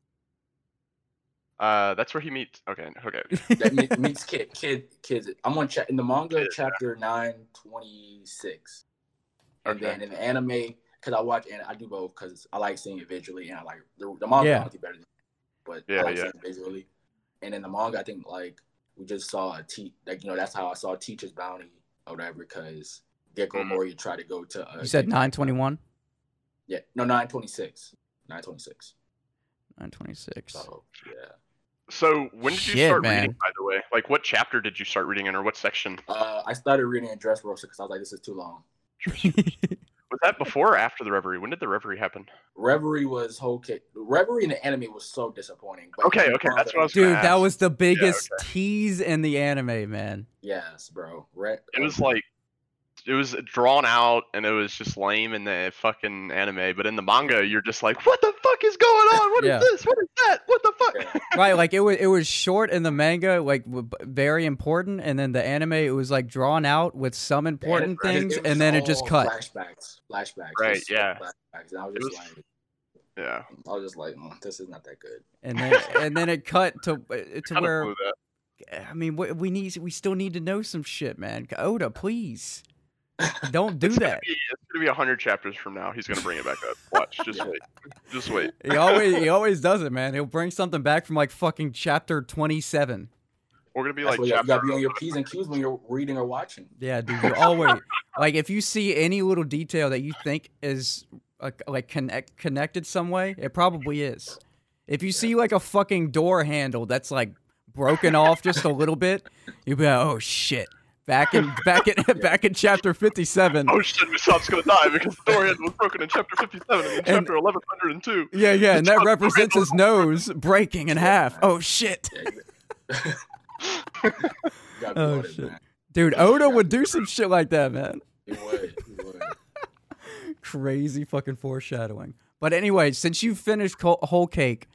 Uh, that's where he meets. Okay, okay. That meet, meets kid, kid, kids. I'm on cha- in the manga Kid, chapter nine twenty six, and Okay. then in the anime, because I watch and I do both because I like seeing it visually and I like the, the manga. Yeah. Obviously better than, but Yeah, I like yeah. seeing it visually. And in the manga, I think like we just saw a te- like you know that's how I saw Teacher's Bounty or whatever because Gecko Mhm. Moria tried to go to. Uh, You said Gecko- nine twenty one. Yeah, no nine twenty six. Nine twenty six. Nine twenty six. So yeah. So when did you Shit, start man. reading? By the way, like what chapter did you start reading in, or what section? Uh, I started reading in Dressrosa because I was like, this is too long. Was that before or after the Reverie? When did the Reverie happen? Reverie was whole cake. Reverie in the anime was so disappointing. But Okay, in the okay, that's manga- what I was Dude, gonna that ask. was the biggest tease in the anime, man. Yes, bro. Re- It was like it was drawn out and it was just lame in the fucking anime, but in the manga you're just like, what the fuck is going on? What is Yeah. this? What is that? What the fuck? Yeah. Right, like it was it was short in the manga, like w- b- very important, and then the anime it was like drawn out with some important And it- things, it was and then it just all cut. Flashbacks, flashbacks. Right, just yeah. Flashbacks. And I was It just was- like, Yeah. I was just like, mm, this is not that good. And then and then it cut to uh, to Kinda where blew that. I mean we, we need we still need to know some shit, man. Oda, please don't do It's gonna that. be it's gonna be a hundred chapters from now. He's gonna bring it back up. Watch, just Yeah. wait. Just wait. He always he always does it, man. He'll bring something back from like fucking chapter twenty seven. We're gonna be That's like why you, you chapter gotta be on your P's and Q's when you're reading or watching. Yeah, dude, you always like if you see any little detail that you think is like, like connect, connected some way, it probably is. If you see like a fucking door handle that's like broken off just a little bit, you'll be like, oh shit. Back in back in back in chapter fifty seven. Oh shit, Usopp's gonna die because the door handle was broken in chapter fifty-seven and in And- chapter eleven hundred two. Yeah, yeah, and that Chapter represents his handle- nose breaking in half. Oh shit. Yeah, you gotta be Oh, on it, shit. man. Dude, Oda would do some shit like that, man. He would. He would. Crazy fucking foreshadowing. But anyway, since you finished Co- Whole Cake,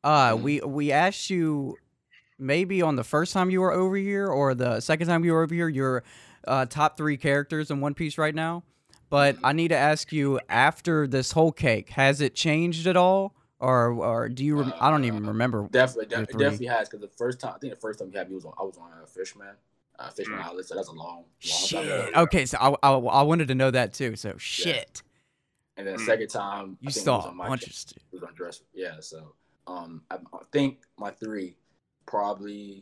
Uh, Mhm. we we asked you maybe on the first time you were over here or the second time you were over here your uh, top three characters in One Piece right now. But Mhm. I need to ask you after this whole cake, has it changed at all, or or do you? Rem- I don't even Uh, remember. Definitely, your de- it three. definitely has because the first time I think the first time you had me was on I was on uh, Fishman, uh, Fishman Mm. Island. So that's a long, long Shit. time ago. yeah. Okay, so I, I I wanted to know that too. So shit. And then the Mm. second time You I think it was saw a on my bunch ca- of stuff. it was on dress. Yeah, so um, I, I think my three probably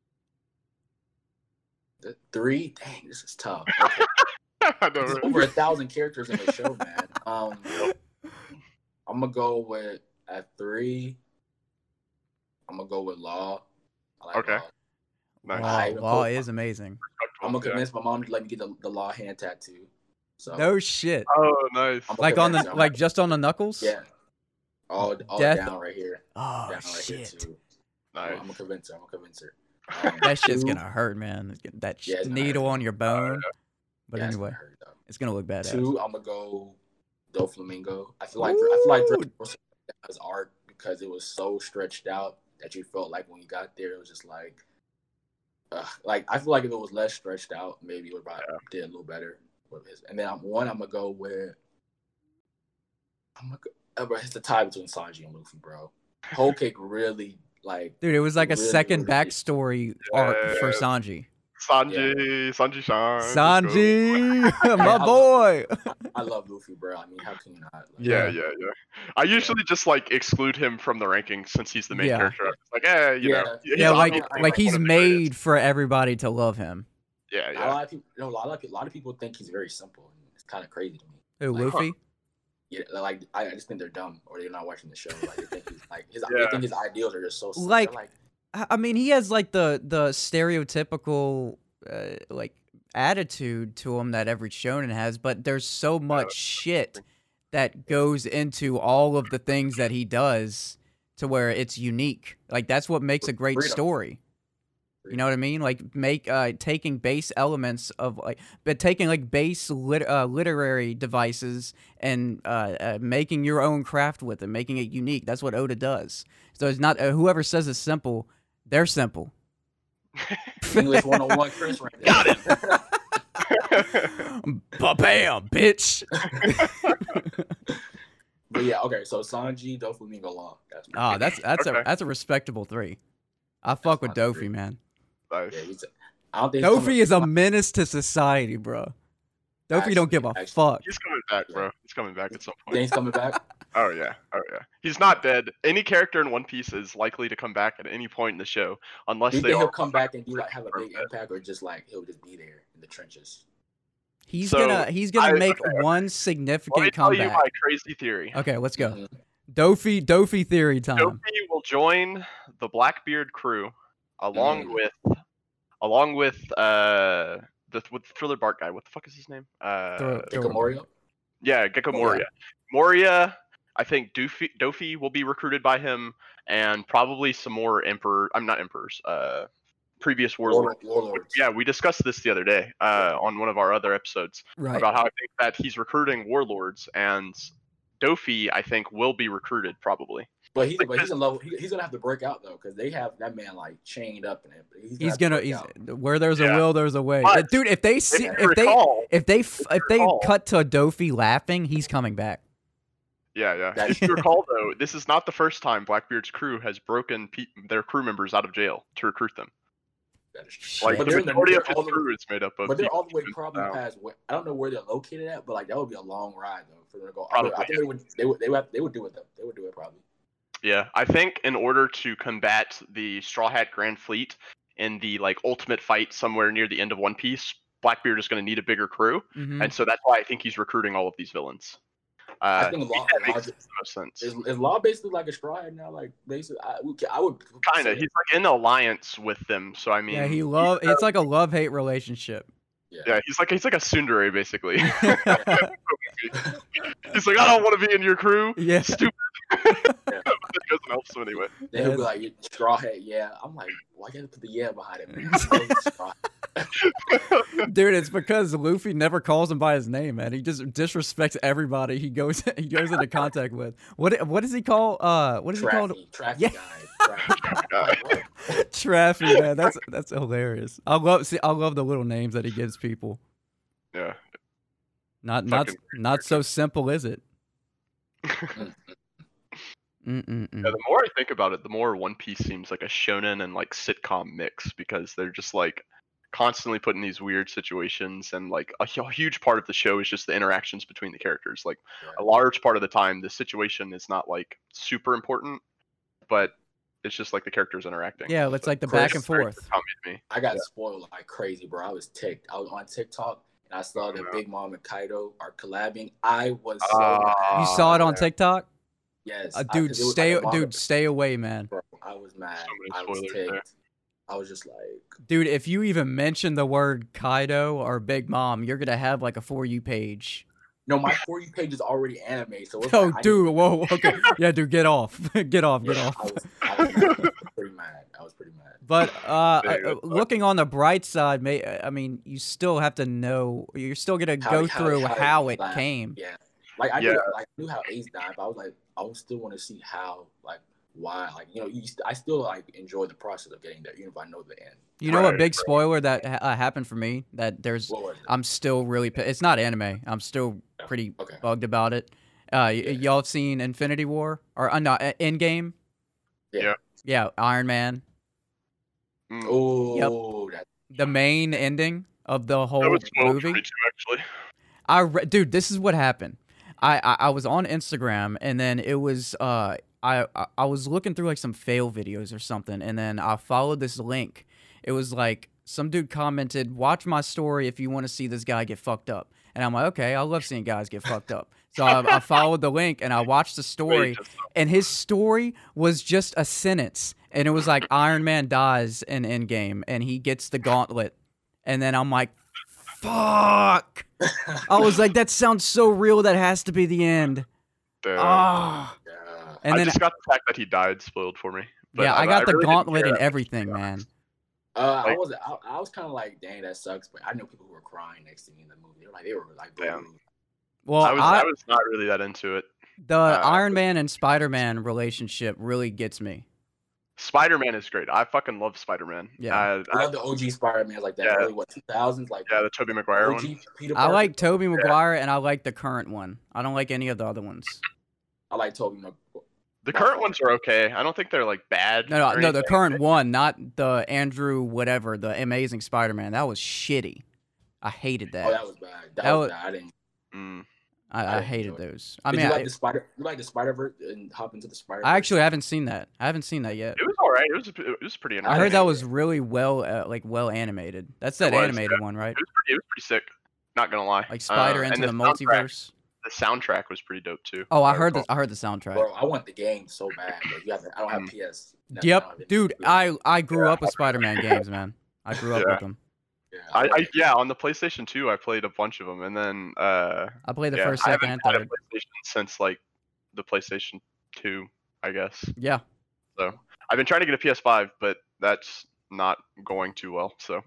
the three. Dang, this is tough. Okay. I know, There's right? over a thousand characters in the show, man. Um, I'm gonna go with at three. I'm gonna go with Law. I like Okay. Law. Nice. Law, I even Law put- is amazing. I'm gonna Yeah. convince my mom to let me get the, the Law hand tattoo. So No shit. Oh, nice. I'm Like on the convinced, I'm- like just on the knuckles. yeah, all all Death- down right here, Oh down right here shit. too. Nice. I'm, I'm gonna convince her. I'm gonna convince her. Um, That shit's two- gonna hurt, man. That sh- Yeah, it's gonna needle hurt. on your bone. But yeah, it's anyway, gonna hurt, though. it's gonna look badass. Two, I'm gonna go Doflamingo. I feel like I feel like Ooh. Drake was his art because it was so stretched out that you felt like when you got there, it was just like, uh, like I feel like if it was less stretched out, maybe it would probably Yeah. did a little better with his. And then I'm one, I'm gonna go with. I'm gonna go. Uh, bro, it's the tie between Sanji and Luffy, bro. Whole Cake really like. Dude, it was like a Really, second really- backstory arc for Yeah. Sanji. Sanji, Sanji Shan. Sanji, my I- boy. I love Luffy, bro. I mean, how can you not? Like, Yeah, Yeah. yeah, yeah. I usually just like exclude him from the rankings since he's the main Yeah. character. It's like, eh, you Yeah. know. Yeah, like obviously, like he's one of the greatest. made for everybody to love him. Yeah, A yeah. lot of people, you know, a lot of people, a lot of people think he's very simple. And it's kind of crazy to me. Who, Like, Luffy? Yeah, like I I just think they're dumb or they're not watching the show. Like they think he's like his, Yeah. they think his ideals are just so simple. Like- They're like I I mean, he has like the the stereotypical uh, like attitude to him that every shonen has, but there's so much shit that goes into all of the things that he does to where it's unique. Like that's what makes a great Freedom. story. You know what I mean? Like make uh taking base elements of like, but taking like base lit- uh, literary devices and uh, uh making your own craft with it, making it unique. That's what Oda does. So it's not uh, whoever says it's simple, they're simple. English one oh one, Chris. Right there. Got Ba-bam, bitch. But yeah, okay. So Sanji, Doflamingo, Law. That's my Ah, that's that's Okay. a that's a respectable three. I fuck with my Dofi, three. man. Nice. yeah. He's, I don't think he's Dofi coming- is a menace to society, bro. Dofi don't give a Actually, fuck. He's coming back, bro. He's coming back at some Think point. he's coming back. Oh yeah, oh yeah. He's not dead. Any character in One Piece is likely to come back at any point in the show, unless Do you they think he'll all come back and do like have a big impact, or just like he'll just be there in the trenches? He's So, gonna he's gonna I- make okay, one Let me significant tell you comeback. my crazy theory. Okay, let's go. Mhm. Dofi Dofi theory time. Dofi will join the Blackbeard crew, along Mm. with, along with uh the with the Thriller Bark guy. What the fuck is his name? Uh, Throw- throw- Gecko Moria? yeah, Gecko Oh, yeah. Moria. Moria, I think Dofi Dofi will be recruited by him, and probably some more emperor. I'm not emperors. Uh, previous warlords. Warlord, Warlords. Yeah, we discussed this the other day uh, on one of our other episodes Right. about how I think that he's recruiting warlords, and Dofi, I think, will be recruited probably. But he's but he's in love. He, he's gonna have to break out though, because they have that man like chained up in it. He's gonna. He's have to gonna break he's out. where there's a Yeah. will, there's a way. But Dude, if they see If you if they recall, if they f- if they recall- cut to Dofi laughing, he's coming back. yeah, yeah. That- If you recall, though, this is not the first time Blackbeard's crew has broken pe- their crew members out of jail to recruit them. That is true. Like But the they're in the- majority they're of his all the- crew is made up of. But they're people all the way who've been probably down. past. Where, I don't know where they're located at, but like that would be a long ride though for them to go. I, Probably, would, I think they would. They would. They would. They would do it though. They would do it probably. Yeah, I think in order to combat the Straw Hat Grand Fleet in the like ultimate fight somewhere near the end of One Piece, Blackbeard is going to need a bigger crew, Mhm. and so that's why I think he's recruiting all of these villains. Uh, I think Law, that Law makes the most sense. is, is Law basically like a straw hat now. Like basically, I, we, I would Kinda, he's like in alliance with them, so I mean, Yeah, he love it's like a love hate relationship. yeah, he's like he's like a tsundere basically. He's like, I don't want to be in your crew. Yeah. Stupid. But then goes Everyone else anyway. Then he'll be Yes. like, "You straw hat, yeah." I'm like, why you gotta put the yeah behind it, man? I love the straw hat. Dude, it's because Luffy never calls him by his name, man. He just disrespects everybody he goes he goes into contact with. What what does he call? Uh, what is he called? Traffy, Traffy Yeah. guy. Traffy guy. Like, what? Traffy, man. That's that's hilarious. I love see. I love the little names that he gives people. Yeah. Not not Fucking not so simple, is it? Mm. Mm-mm-mm. Yeah, the more I think about it, the more One Piece seems like a shonen and like sitcom mix because they're just like constantly put in these weird situations, and like a, hu- huge part of the show is just the interactions between the characters. Like a large part of the time, the situation is not like super important, but it's just like the characters interacting. Yeah, it's like the Chris, back and Very forth. sitcom-y to me. I got spoiled like crazy, bro. I was ticked. I was on TikTok and I saw that Yeah. Big Mom and Kaido are collabing. I was so Ah, You saw it on yeah. TikTok, yes, uh, I- dude. 'cause it was Stay, like a manga, dude. Stay away, man. bro. I was mad. So many I was spoilers ticked. there. I was just like, Dude, if you even mention the word Kaido or Big Mom, you're gonna have like a for you page. no, my for you page is already anime, so it's Oh, like, I dude, whoa, okay, yeah, dude, get off, get off, didn't- get yeah, off. I was, I was mad. pretty mad. I was pretty mad. But uh, Very uh, good. looking on the bright side, may I mean, you still have to know. You're still gonna How- go how- through how how, it it left. came. Yeah, like I Yeah. knew, like I knew how Ace died, but I was like, I would still want to see how, like, why, like, you know, you, st- I still like enjoy the process of getting there, even if I know the end. You know, a Right, big right. spoiler that ha- uh, happened for me. That there's, What was it? I'm still really. pi- It's not anime. I'm still pretty Okay. bugged about it. Uh, y- Yeah. y'all have seen Infinity War or uh, not Endgame? Yeah. Yeah. Yeah, Iron Man. Mm. Oh, that The main ending of the That whole was spoiled movie. for me too, actually. I re- dude, this is what happened. I, I I was on Instagram and then it was uh I I- I was looking through like some fail videos or something, and then I followed this link. It was like some dude commented, "Watch my story if you want to see this guy get fucked up." And I'm like, okay, I love seeing guys get fucked up. So I, I followed the link and I watched the story, Wait, just- and his story was just a sentence, and it was like Iron Man dies in Endgame and he gets the gauntlet, and then I'm like, fuck. I was like, that sounds so real. That has to be the end. Damn. Ah. yeah. And I then just got the fact that he died spoiled for me. But yeah, I got the really didn't gauntlet care and that much, everything, to be man. honest. Uh, I Like- was I, I was kind of like, dang, that sucks. But I know people who were crying next to me in the movie. They were like, they were like, Damn. boo-hoo. Well, I was I, I was not really that into it. the uh, Iron Man and Spider Man relationship really gets me. Spider Man is great. I fucking love Spider Man. Yeah. Uh, I I, love the O G Spider-Man like that. Yeah. Early what two thousands, like yeah, the Tobey Maguire O one. G Peter I Parker. like Tobey Maguire and I like the current one. I don't like any of the other ones. I like Tobey Maguire. The current ones are okay. I don't think they're like bad. No, no, or no, the anything. current one, not the Andrew whatever, the Amazing Spider Man. That was shitty. I hated that. Oh, that was bad. That, That was, was- bad. I didn't. Mm. I, I I hated enjoyed it. those. I Did mean, you I, like the Spider? You like the Spider Verse and hop into the Spider? I actually haven't seen that. I haven't seen that yet. It was alright. It was it was pretty. I Interesting. heard that was really well, uh, like well animated. That's that was, animated one, right? It was pretty. It was pretty sick. Not gonna lie. Like Spider Uh, into and the, soundtrack- multiverse. The soundtrack was pretty dope too. Oh, I if heard the recall. I heard the soundtrack. Bro, I want the game so bad, but you have to, I don't have Mm. P S. That's how Yep, it- dude, I I grew Yeah. up with Spider Man games, man. I grew up Yeah. with them. Yeah, I, want I it. yeah, on the PlayStation two, I played a bunch of them, and then uh, I played the yeah, first, I second, haven't and had a third. PlayStation since like the PlayStation two, I guess. Yeah, So I've been trying to get a P S five, but that's not going too well. So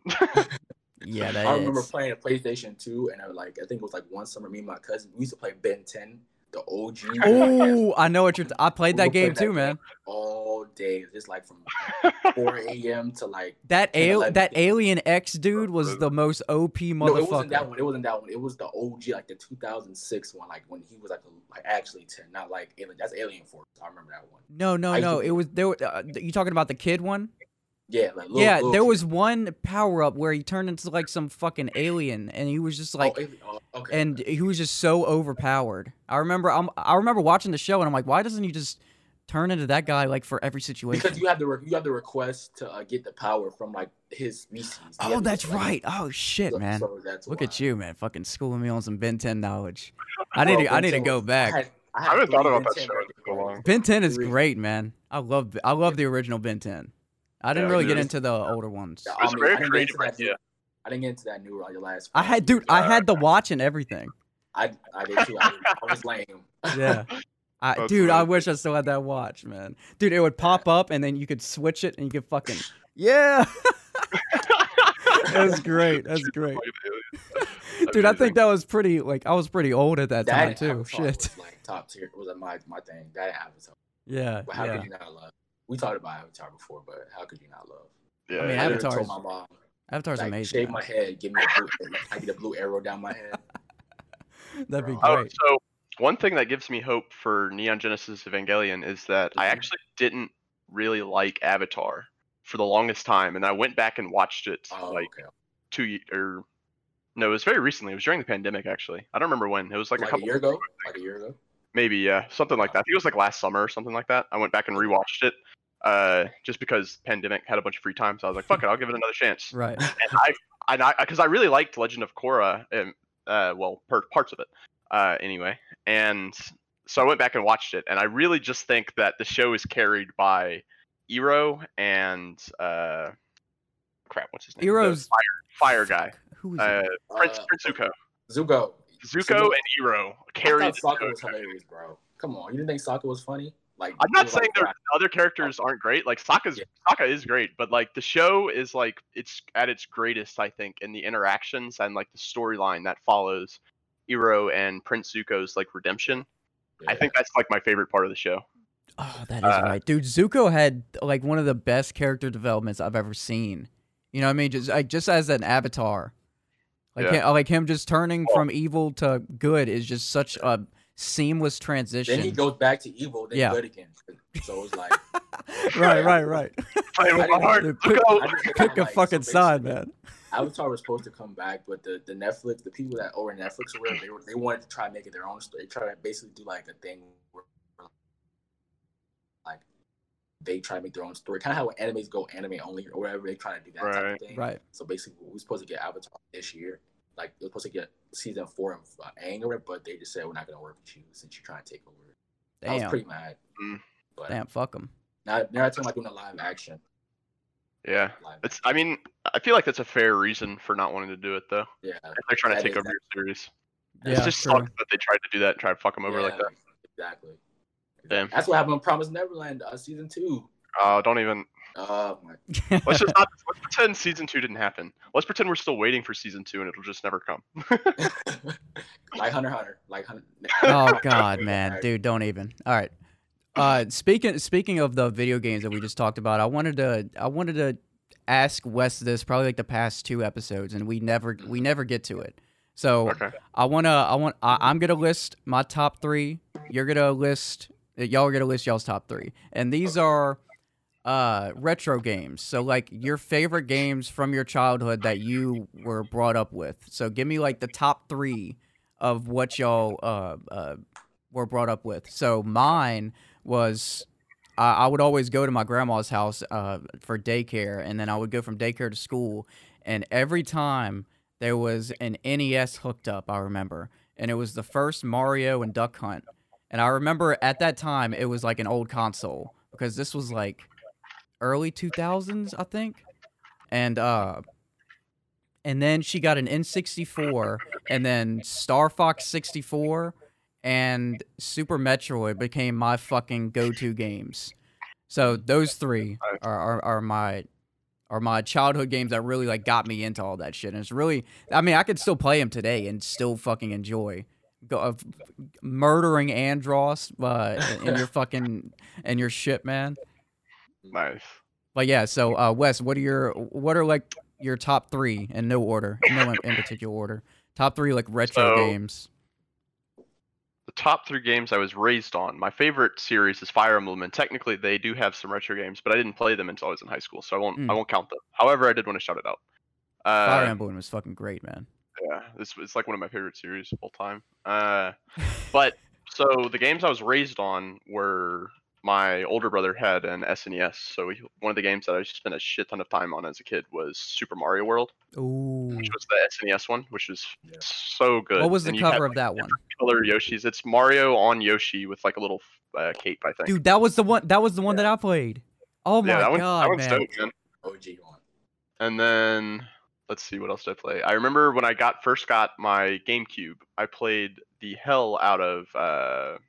yeah, that I remember is. playing a PlayStation two, and I was like, I think it was like one summer, me and my cousin, we used to play Ben ten, the O G. Oh, I know what you're. T- I played We that would play game too, man. all day, just like from four a.m. to like. That ten, al- eleven that p.m. Alien X dude was the most O P No, it wasn't that motherfucker. one. It wasn't that one. It was the O G, like the two thousand six one, like when he was like a, like actually ten, not like Alien. That's Alien Force. I remember that one. No, no, I used no. to- It was there. were- Uh, you talking about the kid one? Yeah, like little, Yeah, little there kid. was one power up where he turned into like some fucking alien, and he was just like, oh, Alien- oh, okay. and he was just so overpowered. I remember, I'm, I remember watching the show, and I'm like, why doesn't he just turn into that guy like for every situation? because you have the re- you have the request to uh, get the power from like his species. You Oh, have to, that's like, right. Oh shit, so- man. so that's Look why. at you, man. Fucking schooling me on some Ben ten knowledge. I Bro, need to, I Ben need to ten go was- back. I, had, I, I had haven't thought three about Ben that ten show in birthday so long. parties. Ben ten is Three. great, man. I love, I love the original Ben ten. I didn't Yeah, really it get is. into the older ones. Yeah, It was I a mean, very I didn't get creative into that idea. new- I didn't get into that new like, last. I five had, dude, years. I had the watch and everything. I I did too. I, I was lame. Yeah. I, That's dude, I amazing. wish I still had that watch, man. Dude, it would pop up and then you could switch it and you could fucking yeah. That's great. That's great. Dude, I think that was pretty like I was pretty old at that, time That too. Avatar Shit. was like top tier. Was my my thing. That Avatar. Yeah. But how yeah. could you not love? We talked about Avatar before, but how could you not love? Yeah, I mean, yeah. literally Avatar told is- my mom, Avatar's like, amazing. shave man. my head, give me a blue, I get a blue arrow down my head. That'd be Oh, great. so one thing that gives me hope for Neon Genesis Evangelion is that I Mhm. actually didn't really like Avatar for the longest time, and I went back and watched it Oh, like okay. two ye- or no, it was very recently. It was during the pandemic, actually. I don't remember when. It was like, Like, a a couple year ago. Like a year ago. maybe, yeah, something like that. I think it was like last summer or something like that. I went back and rewatched it, uh, just because pandemic had a bunch of free time, so I was like, fuck it, I'll give it another chance. Right. And I, and I, because I really liked Legend of Korra, and uh, well, per, parts of it, uh, anyway. And so I went back and watched it, and I really just think that the show is carried by Iro and uh, crap, what's his name? The Iroh's fire, fire guy, Who is uh, it? Prince Uh, Prince Zuko. Zuko. Zuko Zuko- and Iro I carried thought the Sokka show. was hilarious, bro. Come on, you didn't think Sokka was funny? Like, I'm it not was saying like, the right. other characters aren't great. Like Sokka's Yeah. Sokka is great, but like the show is like it's at its greatest, I think, in the interactions and like the storyline that follows Iro and Prince Zuko's like redemption. I Yeah. think that's like my favorite part of the show. Oh, that is Uh, right. Dude, Zuko had like one of the best character developments I've ever seen. You know what I mean? Just like just as an avatar. Like Yeah. him, like him just turning Oh. from evil to good is just such a seamless transition. Then he goes back to evil, then Yeah. good again. So it's like, right, right, right. Play with my heart. Dude, pick, Zuko. I just think pick I'm a like, fucking so side, basically, man. Avatar was supposed to come back, but the, the Netflix, the people that over Netflix or whatever, they were they wanted to try and make it their own story. They try to basically do like a thing where like they try to make their own story. Kind of how when animes go anime only or whatever, they try to do that type Right. of thing. Right. So basically, we were supposed to get Avatar this year. Like we were supposed to get season four of uh, Aang or it, but they just said we're not gonna work with you since you're trying to take over. I was Damn. pretty mad. Mm. But Damn, fuck him. now they're not talking about doing a live action. Yeah. Live It's. I mean, I feel like that's a fair reason for not wanting to do it, though. Yeah. If they're trying to That take is- over your series. Yeah, It just true. sucks that they tried to do that and try to fuck them over like Yeah, that. Exactly. Damn. That's what happened on Promise Neverland uh, season two. Oh, don't even. Oh my. Let's just not. Let's pretend season two didn't happen. Let's pretend we're still waiting for season two and it'll just never come. Like Hunter x Hunter. Like Hunter. Oh god, man, dude, don't even. All right. Uh, speaking speaking of the video games that we just talked about, I wanted to I wanted to ask Wes this probably like the past two episodes, and we never we never get to it. So Okay. I wanna I want I, I'm gonna list my top three. You're gonna list y'all are gonna list y'all's top three, and these are uh retro games. So like your favorite games from your childhood that you were brought up with. So give me like the top three of what y'all uh uh were brought up with. So mine was I, I would always go to my grandma's house uh for daycare, and then I would go from daycare to school, and every time there was an N E S hooked up, I remember, and it was the first Mario and Duck Hunt. And I remember at that time it was like an old console because this was like early two thousands, I think. And uh and then she got an N sixty-four, and then Star Fox sixty-four and Super Metroid became my fucking go-to games. So those three are, are, are my are my childhood games that really like got me into all that shit. And it's really, I mean, I could still play them today and still fucking enjoy go, uh, murdering Andross uh, in your fucking and your shit, man. Nice. But yeah, so uh, Wes, what are your what are like your top three in no order, no in, in particular order? Top three like retro So- games. The top three games I was raised on. My favorite series is Fire Emblem, and technically they do have some retro games, but I didn't play them until I was in high school, so I won't. Mm. I won't count them. However, I did want to shout it out. Uh, Fire Emblem was fucking great, man. Yeah, it's it's like one of my favorite series of all time. Uh, but so the games I was raised on were my older brother had an S N E S, so we, one of the games that I spent a shit ton of time on as a kid was Super Mario World, Ooh. which was the S N E S one, which was Yeah. so good. What was the And you had, cover like, of that one? Killer Yoshi's. It's Mario on Yoshi with like a little uh, cape, I think. Dude, that was the one that was the one that I played. Oh my yeah, that one, god, that one's man. dope, man. O G one. And then let's see, what else did I play? I remember when I got first got my GameCube, I played the hell out of uh,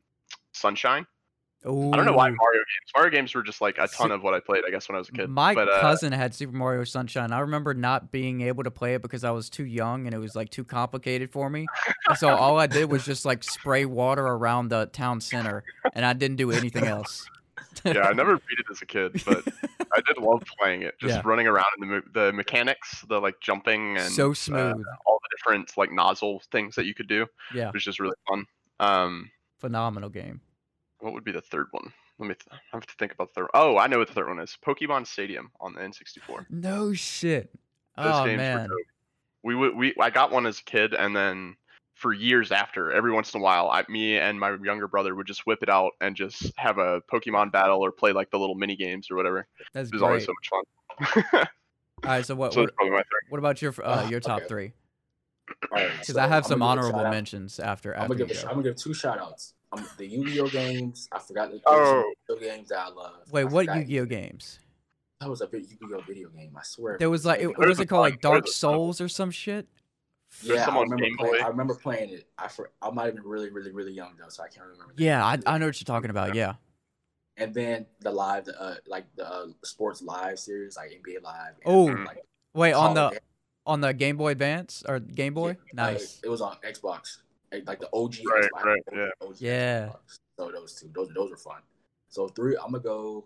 Sunshine. Ooh. I don't know why Mario games. Mario games were just like a ton See- of what I played, I guess, when I was a kid. My but, uh, cousin had Super Mario Sunshine. I remember not being able to play it because I was too young and it was like too complicated for me. And so all I did was just like spray water around the town center, and I didn't do anything else. yeah, I never beat it as a kid, but I did love playing it. Just Yeah. running around in the mo- the mechanics, the like jumping and So uh, smooth. all the different like nozzle things that you could do. Yeah, It was just really fun. Um, phenomenal game. what would be the third one? Let me. Th- I have to think about the third. Oh, I know what the third one is. Pokemon Stadium on the N sixty-four. No shit. Those Oh games were man. dope. We would we I got one as a kid, and then for years after, every once in a while, I, me and my younger brother would just whip it out and just have a Pokemon battle or play like the little mini games or whatever. That's It was always great. so much fun. All right, so what so what, that's probably my third. what about your uh, Uh, your top okay. three? All right, Because so I have I'm some gonna give a honorable shout-out. mentions after I'm after gonna you give a, sh- go. I'm gonna give two shout outs. Um, the Yu-Gi-Oh games. I forgot the Oh. Yu-Gi-Oh games that I love. Wait, I what forgot- Yu-Gi-Oh games? That was a big Yu-Gi-Oh video game. I swear. There was like it, There's was a it called ton. like Dark There's a ton. Souls or some shit? There's Yeah, some I on remember Game playing. Boy. I remember playing it. I for, I might have been really, really, really young though, so I can't remember. the Yeah, I, name. I know what you're talking about. Yeah. And then the live, the, uh, like the uh, sports live series, like N B A Live. and, Oh, like, Wait, on the Holiday. on the Game Boy Advance or Game Boy? Yeah, uh, Nice. it was on Xbox, like like the O G Right, Xbox. right, O G yeah. Xbox. Yeah. So those two, those those were fun. So three, I'm gonna go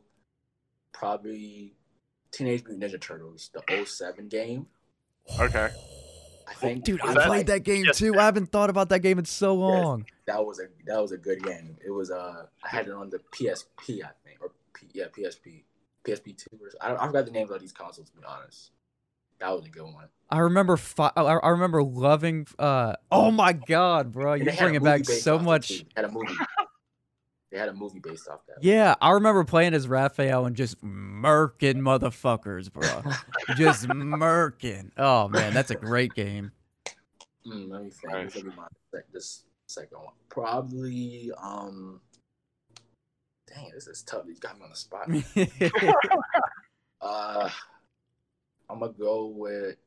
probably Teenage Mutant Ninja Turtles, the oh seven game. Okay. I think, Dude, it I Was was that- played like- that game Yes. too. I haven't thought about that game in so long. that was a that was a good game. It was uh I had it on the P S P, I think, or P, yeah P S P, P S P two. Or, I don't, I forgot the names of these consoles, to be honest. That was a good one. I remember fi- I I remember loving uh oh my god, bro. And You they had a bring it movie back based so off it, much. too. They had a movie. They had a movie based off that. Yeah, I remember playing as Raphael and just murking motherfuckers, bro. Just murking. Oh man, that's a great game. Mm, let me think. Nice. This will be my sec- this second one. Probably um. Dang, this is tough. You got me on the spot. Uh, I'm gonna go with.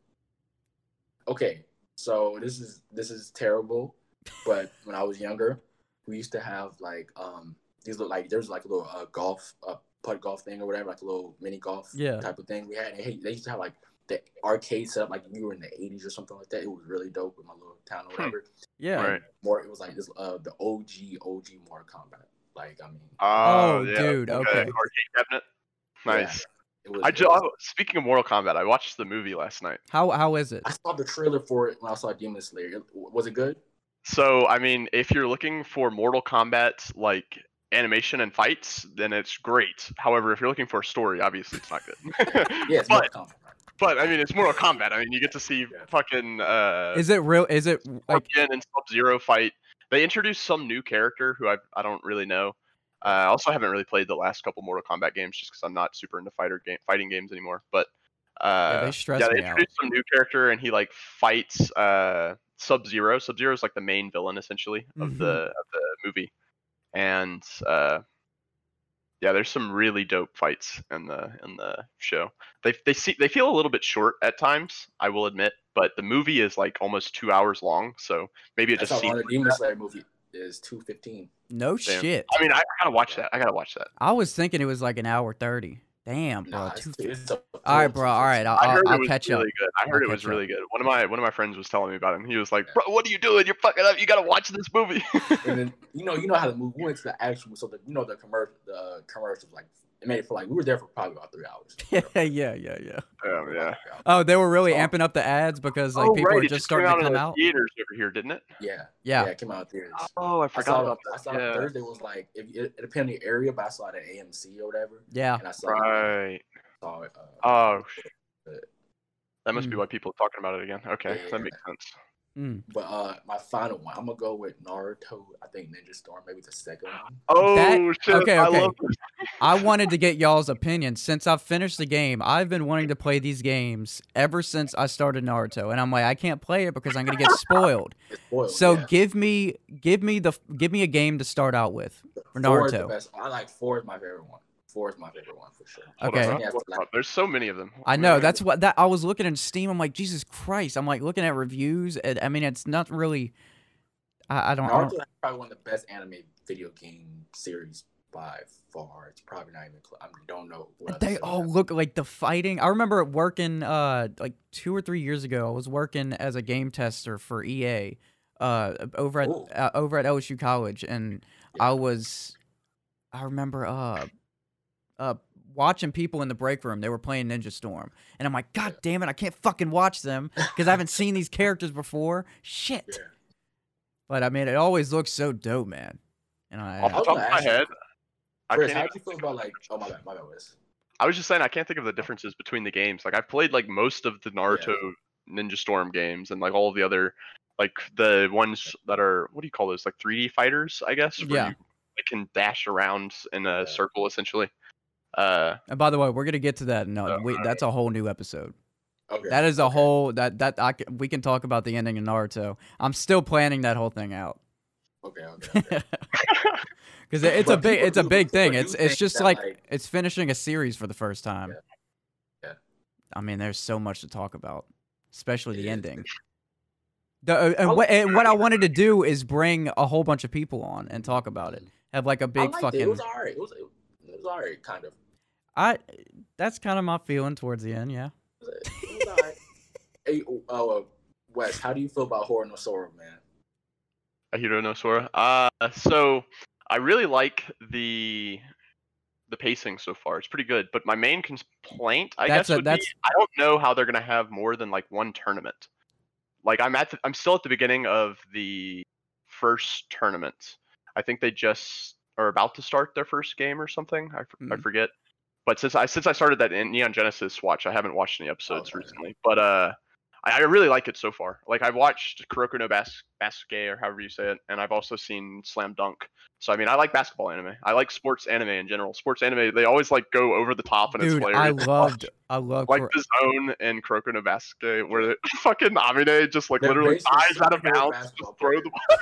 Okay, so this is this is terrible, but when I was younger, we used to have like um these look like there's like a little uh, golf uh putt golf thing or whatever, like a little mini golf Yeah. type of thing we had. And hey, they used to have like the arcade set up like we were in the eighties or something like that. It was really dope in my little town or whatever. yeah. Right. More, it was like this uh the O G O G Mortal Kombat. Like I mean, Oh, yeah, dude, okay. Arcade cabinet. Nice. it was. I it just, was- speaking of Mortal Kombat, I watched the movie last night. How how is it? I saw the trailer for it when I saw Demon Slayer. Was it good? So, I mean, if you're looking for Mortal Kombat like animation and fights, then it's great. However, if you're looking for a story, obviously it's not good. Yeah, it's but Mortal Kombat. but I mean, it's Mortal Kombat. I mean, you get to see Yeah. fucking uh Is it real? Is it like Scorpion and Sub Zero fight. They introduced some new character who I I don't really know. Uh, I also haven't really played the last couple Mortal Kombat games just because I'm not super into fighter game fighting games anymore. But uh, they stress yeah, they me out. introduced some new character and he like fights uh, Sub Zero. Sub Zero is like the main villain essentially of Mhm. the of the movie, and uh, yeah, there's some really dope fights in the in the show. They they see they feel a little bit short at times, I will admit, but the movie is like almost two hours long, so maybe it That's just how long seems. the Demon Slayer movie is. Two fifteen. no Damn. shit? I mean, I gotta watch that. I gotta watch that. I was thinking it was like an hour thirty. Damn, bro. Nah, two- it's, it's a, all right, bro. All right, I'll, I I'll, heard I'll it was catch really up. good. I I'll heard it was catch up. really good. One of my one of my friends was telling me about him. He was like, "Bro, what are you doing? You're fucking up. You gotta watch this movie." And then you know, you know how the movie we went to the actual, so the you know the commercial, the commercials like it made it for like we were there for probably about three hours. Yeah, yeah, yeah, yeah. um, yeah. Oh, they were really Oh. amping up the ads because like oh, people right. are it just came starting to in come the out. theaters over here, didn't it? Yeah, Yeah. yeah, it came out in theaters. Oh, I I forgot saw, about I that. saw Yeah. Thursday was like if it, it depended on the area, but I saw it at A M C or whatever, Yeah. and I saw Right. saw it. Uh, Oh, sh- that must be Mm. why people are talking about it again. Okay, Yeah. that makes sense. Mm. But uh, my final one, I'm gonna go with Naruto. I think Ninja Storm, maybe the second one. Oh That- shit! okay, I okay. love this. I wanted to get y'all's opinion since I've finished the game. I've been wanting to play these games ever since I started Naruto, and I'm like, I can't play it because I'm gonna get spoiled. It's spoiled. So yeah. give me, give me the, give me a game to start out with for Four is the Naruto. best. I like four is my favorite one. Four is my favorite one for sure. Hold Okay. on, Yeah, hold it's on. There's so many of them. I know that's what that I was looking at Steam. I'm like, Jesus Christ! I'm like looking at reviews, and I mean, it's not really. I, I don't. I Naruto don't is probably one of the best anime video game series by far. It's probably not even. Cl- I don't know. What They all look like the fighting. I remember working uh like two or three years ago. I was working as a game tester for E A, uh over at Ooh. uh, over at L S U College, and Yeah. I was, I remember uh uh watching people in the break room. They were playing Ninja Storm, and I'm like, God damn it, I can't fucking watch them because I haven't seen these characters before. Shit. Yeah. But I mean, it always looks so dope, man. And I, Off the was top gonna of my ask you- head, I Chris, can't. how Even, do you feel about like? Oh my bad, my bad, Wes. I was just saying I can't think of the differences between the games. Like I've played like most of the Naruto Ninja Storm games and like all of the other like the ones that are what do you call those? Like three D fighters, I guess. Where Yeah. you like, can dash around in a Yeah. circle essentially. Uh, and by the way, we're gonna get to that. No, Oh, wait, that's a whole new episode. Okay. That is a okay. whole that that I can, we can talk about the ending of Naruto. I'm still planning that whole thing out Okay. Okay. okay. because it's a But big people it's a do- big thing. people do It's it's think just that, like, like- it's finishing a series for the first time. Yeah. Yeah. I mean, there's so much to talk about, especially the It is. ending. The, uh, and, I what, like- and what I wanted to do is bring a whole bunch of people on and talk about it. Have like a I big liked fucking. It. It was alright. It was. It was alright, kind of. I. That's kind of my feeling towards the end. Yeah. It was, it was alright. Hey, oh, uh, Wes, how do you feel about Horror no Sora, man? Ahiro no Sora. Uh, so I really like the the pacing so far. It's pretty good. But my main complaint, I That's guess, a- would that's- be I don't know how they're gonna have more than like one tournament. Like I'm at, the, I'm still at the beginning of the first tournament. I think they just are about to start their first game or something. I, f- I Mm. forget. But since I since I started that in Neon Genesis watch, I haven't watched any episodes Okay. recently. But uh, I, I really like it so far. Like I've watched Kuroko no Bas- Basuke or however you say it, and I've also seen Slam Dunk. So I mean, I like basketball anime. I like sports anime in general. Sports anime, they always like go over the top and Dude, it's I hilarious. loved. I loved. Like Kor- the zone in Kuroko no Basuke where the fucking Amine just like They're literally basically dives out of superhero bounds, basketball just throw the ball.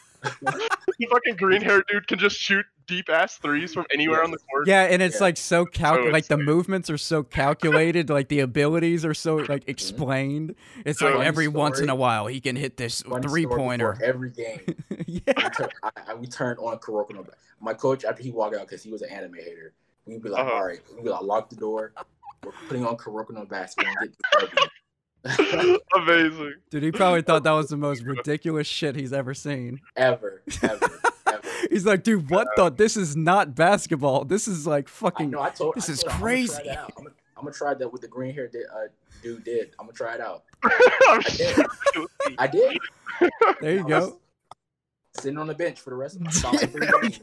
The fucking green haired dude can just shoot deep ass threes from anywhere on the court. Yeah, and it's Yeah. like so cal- So like the insane. movements are so calculated, like the abilities are so like explained. It's like Funny every once in story. a while he can hit this Funny three story, pointer. before every game. Yeah. we, tur- I, I, we turned on Kuroko no Basuke. My coach, after he walked out because he was an anime hater, we'd be like, Uh-huh. all right, we'd be like, lock the door. We're putting on Kuroko no Basuke and get the W. Amazing. Dude, he probably thought that was the most ridiculous shit he's ever seen. ever, ever, ever. He's like, dude, what the? This is not basketball. This is like I fucking. know. I told. this I is told him, crazy. I'm gonna try, that out. I'm, gonna, I'm gonna try that with the green hair did, uh, dude did. I'm gonna try it out. I'm did. sure. I did. There you I was go. Sitting on the bench for the rest of about like three days.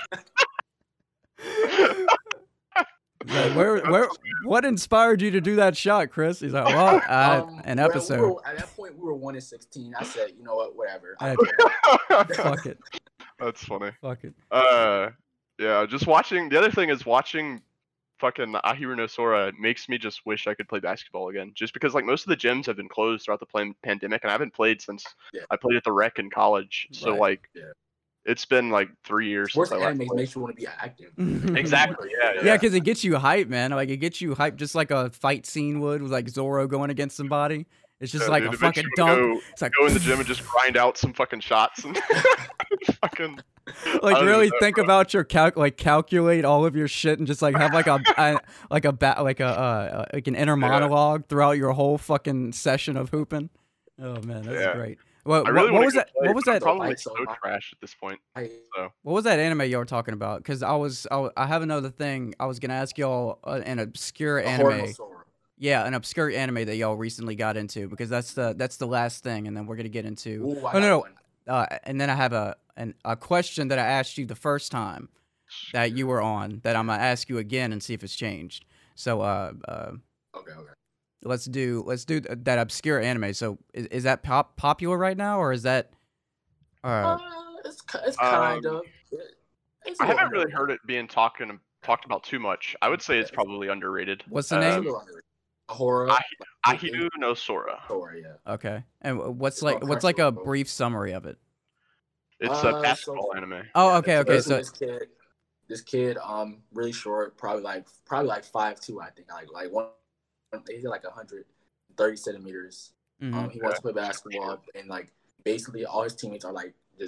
Like, where, where, what inspired you to do that shot, Chris? He's like, well, uh, Um, an well, episode. we were- at that point, we were one and sixteen. I said, you know what, whatever. I I- don't care. Fuck it, That's funny. fuck it. Uh, yeah, just watching. The other thing is watching fucking Ahiro no Sora makes me just wish I could play basketball again. Just because like most of the gyms have been closed throughout the plan- pandemic, and I haven't played since Yeah. I played at the rec in college. So Right. like, Yeah. it's been like three years Sports since I last anime played. makes you want to be active. Exactly. Yeah. Yeah. Yeah, because it gets you hype, man. Like it gets you hype, just like a fight scene would, with like Zoro going against somebody. It's just Yeah, like dude, a it makes fucking you dunk. Go, It's like go in the gym and just grind out some fucking shots and fucking. like I don't really know, think about your calc, like calculate all of your shit, and just like have like a, a like a ba- like a uh, like an inner Yeah. monologue throughout your whole fucking session of hooping. Oh man, that's Yeah. great. What, I what, really what wanna was go that? play, What was but I'm that? Probably Like, so so my- trash at this point. I, So What was that anime you were talking about? Because I was, I, w- I have another thing. I was gonna ask y'all uh, an obscure Horror no anime. Sora. Yeah, an obscure anime that y'all recently got into, because that's the that's the last thing, and then we're gonna get into. Ooh, I oh got no, no, one. uh, and then I have a an, a question that I asked you the first time that you were on that I'm gonna ask you again and see if it's changed. So uh, uh Okay, okay. let's do let's do th- that obscure anime. So is, is that pop popular right now, or is that? Uh, Uh, it's ki- it's kind Um, of. It, it's I a little haven't really underrated. heard it being talking talked about too much. I would say it's probably underrated. What's the Uh, It's a name? little underrated. A horror. I- like, Ahiru no Sora. Sora, yeah. Okay, and wh- what's It's like called what's like a Crunchyroll. brief summary of it? It's Uh, a so- basketball anime. Oh, Yeah, okay, so okay. basically So this kid, this kid, um, really short, probably like probably like five two, I think, like like one, he's like a hundred thirty centimeters. mhm. Um, he wants to play basketball, and like basically all his teammates are like just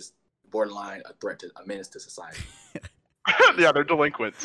borderline a threat to a menace to society. Yeah, they're delinquents.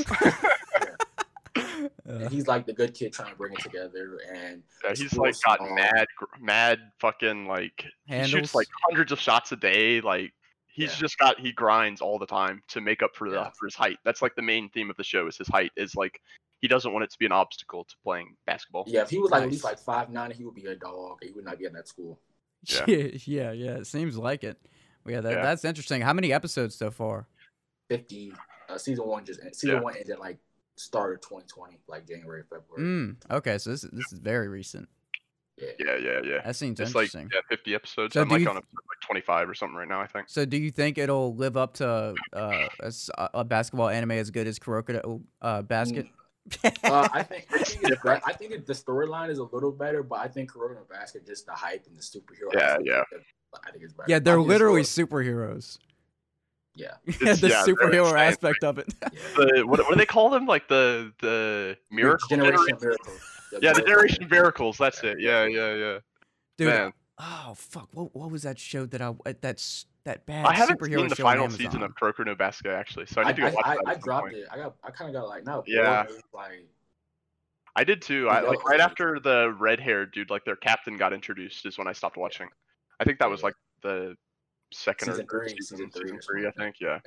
And he's like the good kid trying to bring it together, and Yeah, the he's school's like got small. mad, gr- mad fucking like he Handles. shoots like hundreds of shots a day. Like he's Yeah. just got he grinds all the time to make up for the Yeah. for his height. That's like the main theme of the show is his height. Is like he doesn't want it to be an obstacle to playing basketball. Yeah, if he was like at Nice. least like five nine, he would be a dog. He would not be in that school. Yeah. Yeah, yeah, yeah. It seems like it. Yeah, that, Yeah. that's interesting. How many episodes so far? Fifty. Uh, season one just ended. Season Yeah. one ended like start of twenty twenty, like January, February. Mm, okay, so this is this is very recent. Yeah. Yeah, yeah, yeah. That seems It's like interesting. yeah, fifty episodes. So I'm do like you on episode like twenty-five or something right now. I think. So do you think it'll live up to uh, a, s- a basketball anime as good as Kuroko uh, Basket? Uh, I think I think, it's, I think it, the storyline is a little better, but I think Corona Basket just the hype and the superhero. Yeah, aspect, yeah. I think it's better. Yeah, they're I think it's literally story- superheroes. Yeah. the It's- yeah, they're superhero insane. aspect of it. yeah. The, what, what do they call them? Like the the miracle Generation generation. of Miracles. Yeah, the generation of miracles. That's it. Yeah, yeah, yeah. Dude, Man, oh fuck, what what was that show that I that's that bad I haven't superhero seen the show on final Amazon? season of Kuroko no Basket actually, so I I, need to go watch I, that. I, I at some dropped point. it. I got I kind of got like not Yeah. bored, like I did too. You I know, like right like- after the red haired dude, like their captain got introduced, is when I stopped watching. I think that was Yeah. like the second Season or third three, season, season three season or three, I something. think. Yeah. Yeah.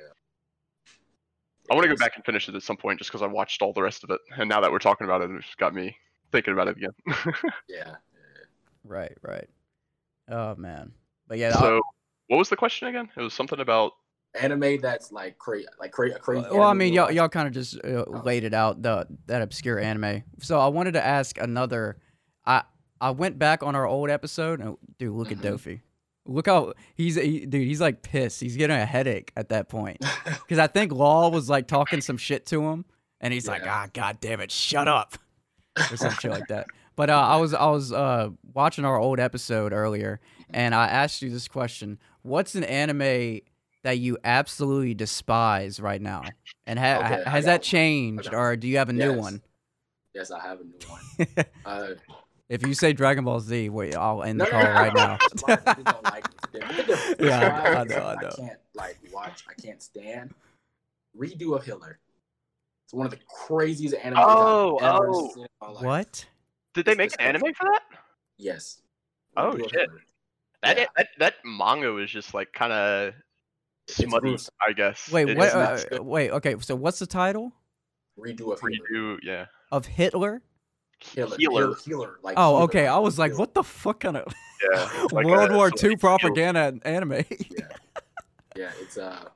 I want to go Yes. back and finish it at some point, just because I watched all the rest of it, and now that we're talking about it, it's got me thinking about it again. Yeah. yeah. Right, right. Oh man, but yeah. So, what was the question again? It was something about. Anime that's like crazy, like cra- a crazy. Well, I anime mean, you y'all watch. y'all kind of just uh, laid it out the that obscure anime. So I wanted to ask another. I I went back on our old episode and dude, look at Mhm. Dofi. Look how he's he, dude. He's like pissed. He's getting a headache at that point because I think Law was like talking some shit to him, and he's like, Yeah. "Ah, god damn it, shut up," or some shit like that. But uh, I was I was uh, watching our old episode earlier, and I asked you this question: what's an anime that you absolutely despise right now? And ha- Okay, I has got that one. changed, I got or do you have a new Yes. one? Yes, I have a new one. Uh, If you say Dragon Ball Z, wait, I'll end no, the no, call no, right no, now. it's fine. I just don't like it. The difference- the Yeah, I- why I is know, I that know. can't like watch. I can't stand redo of Hitler. It's one of the craziest animes Oh, I've ever oh. seen in my life. What? Did they It's make an anime disgusting. for that? Yes. Oh, Redo of shit. Hitler. That Yeah. that that manga was just like kind of It's smutty, gruesome. I guess. Wait, It what? is Uh, not good. wait, okay. So what's the title Redo of Hitler. Redo, yeah. of Hitler? Healer. Healer. Healer. Healer. Like Oh, healer, okay. I like was like, healer. what the fuck kind of Yeah, it's like World a- War it's Two like propaganda anime? Yeah. Yeah. It's uh.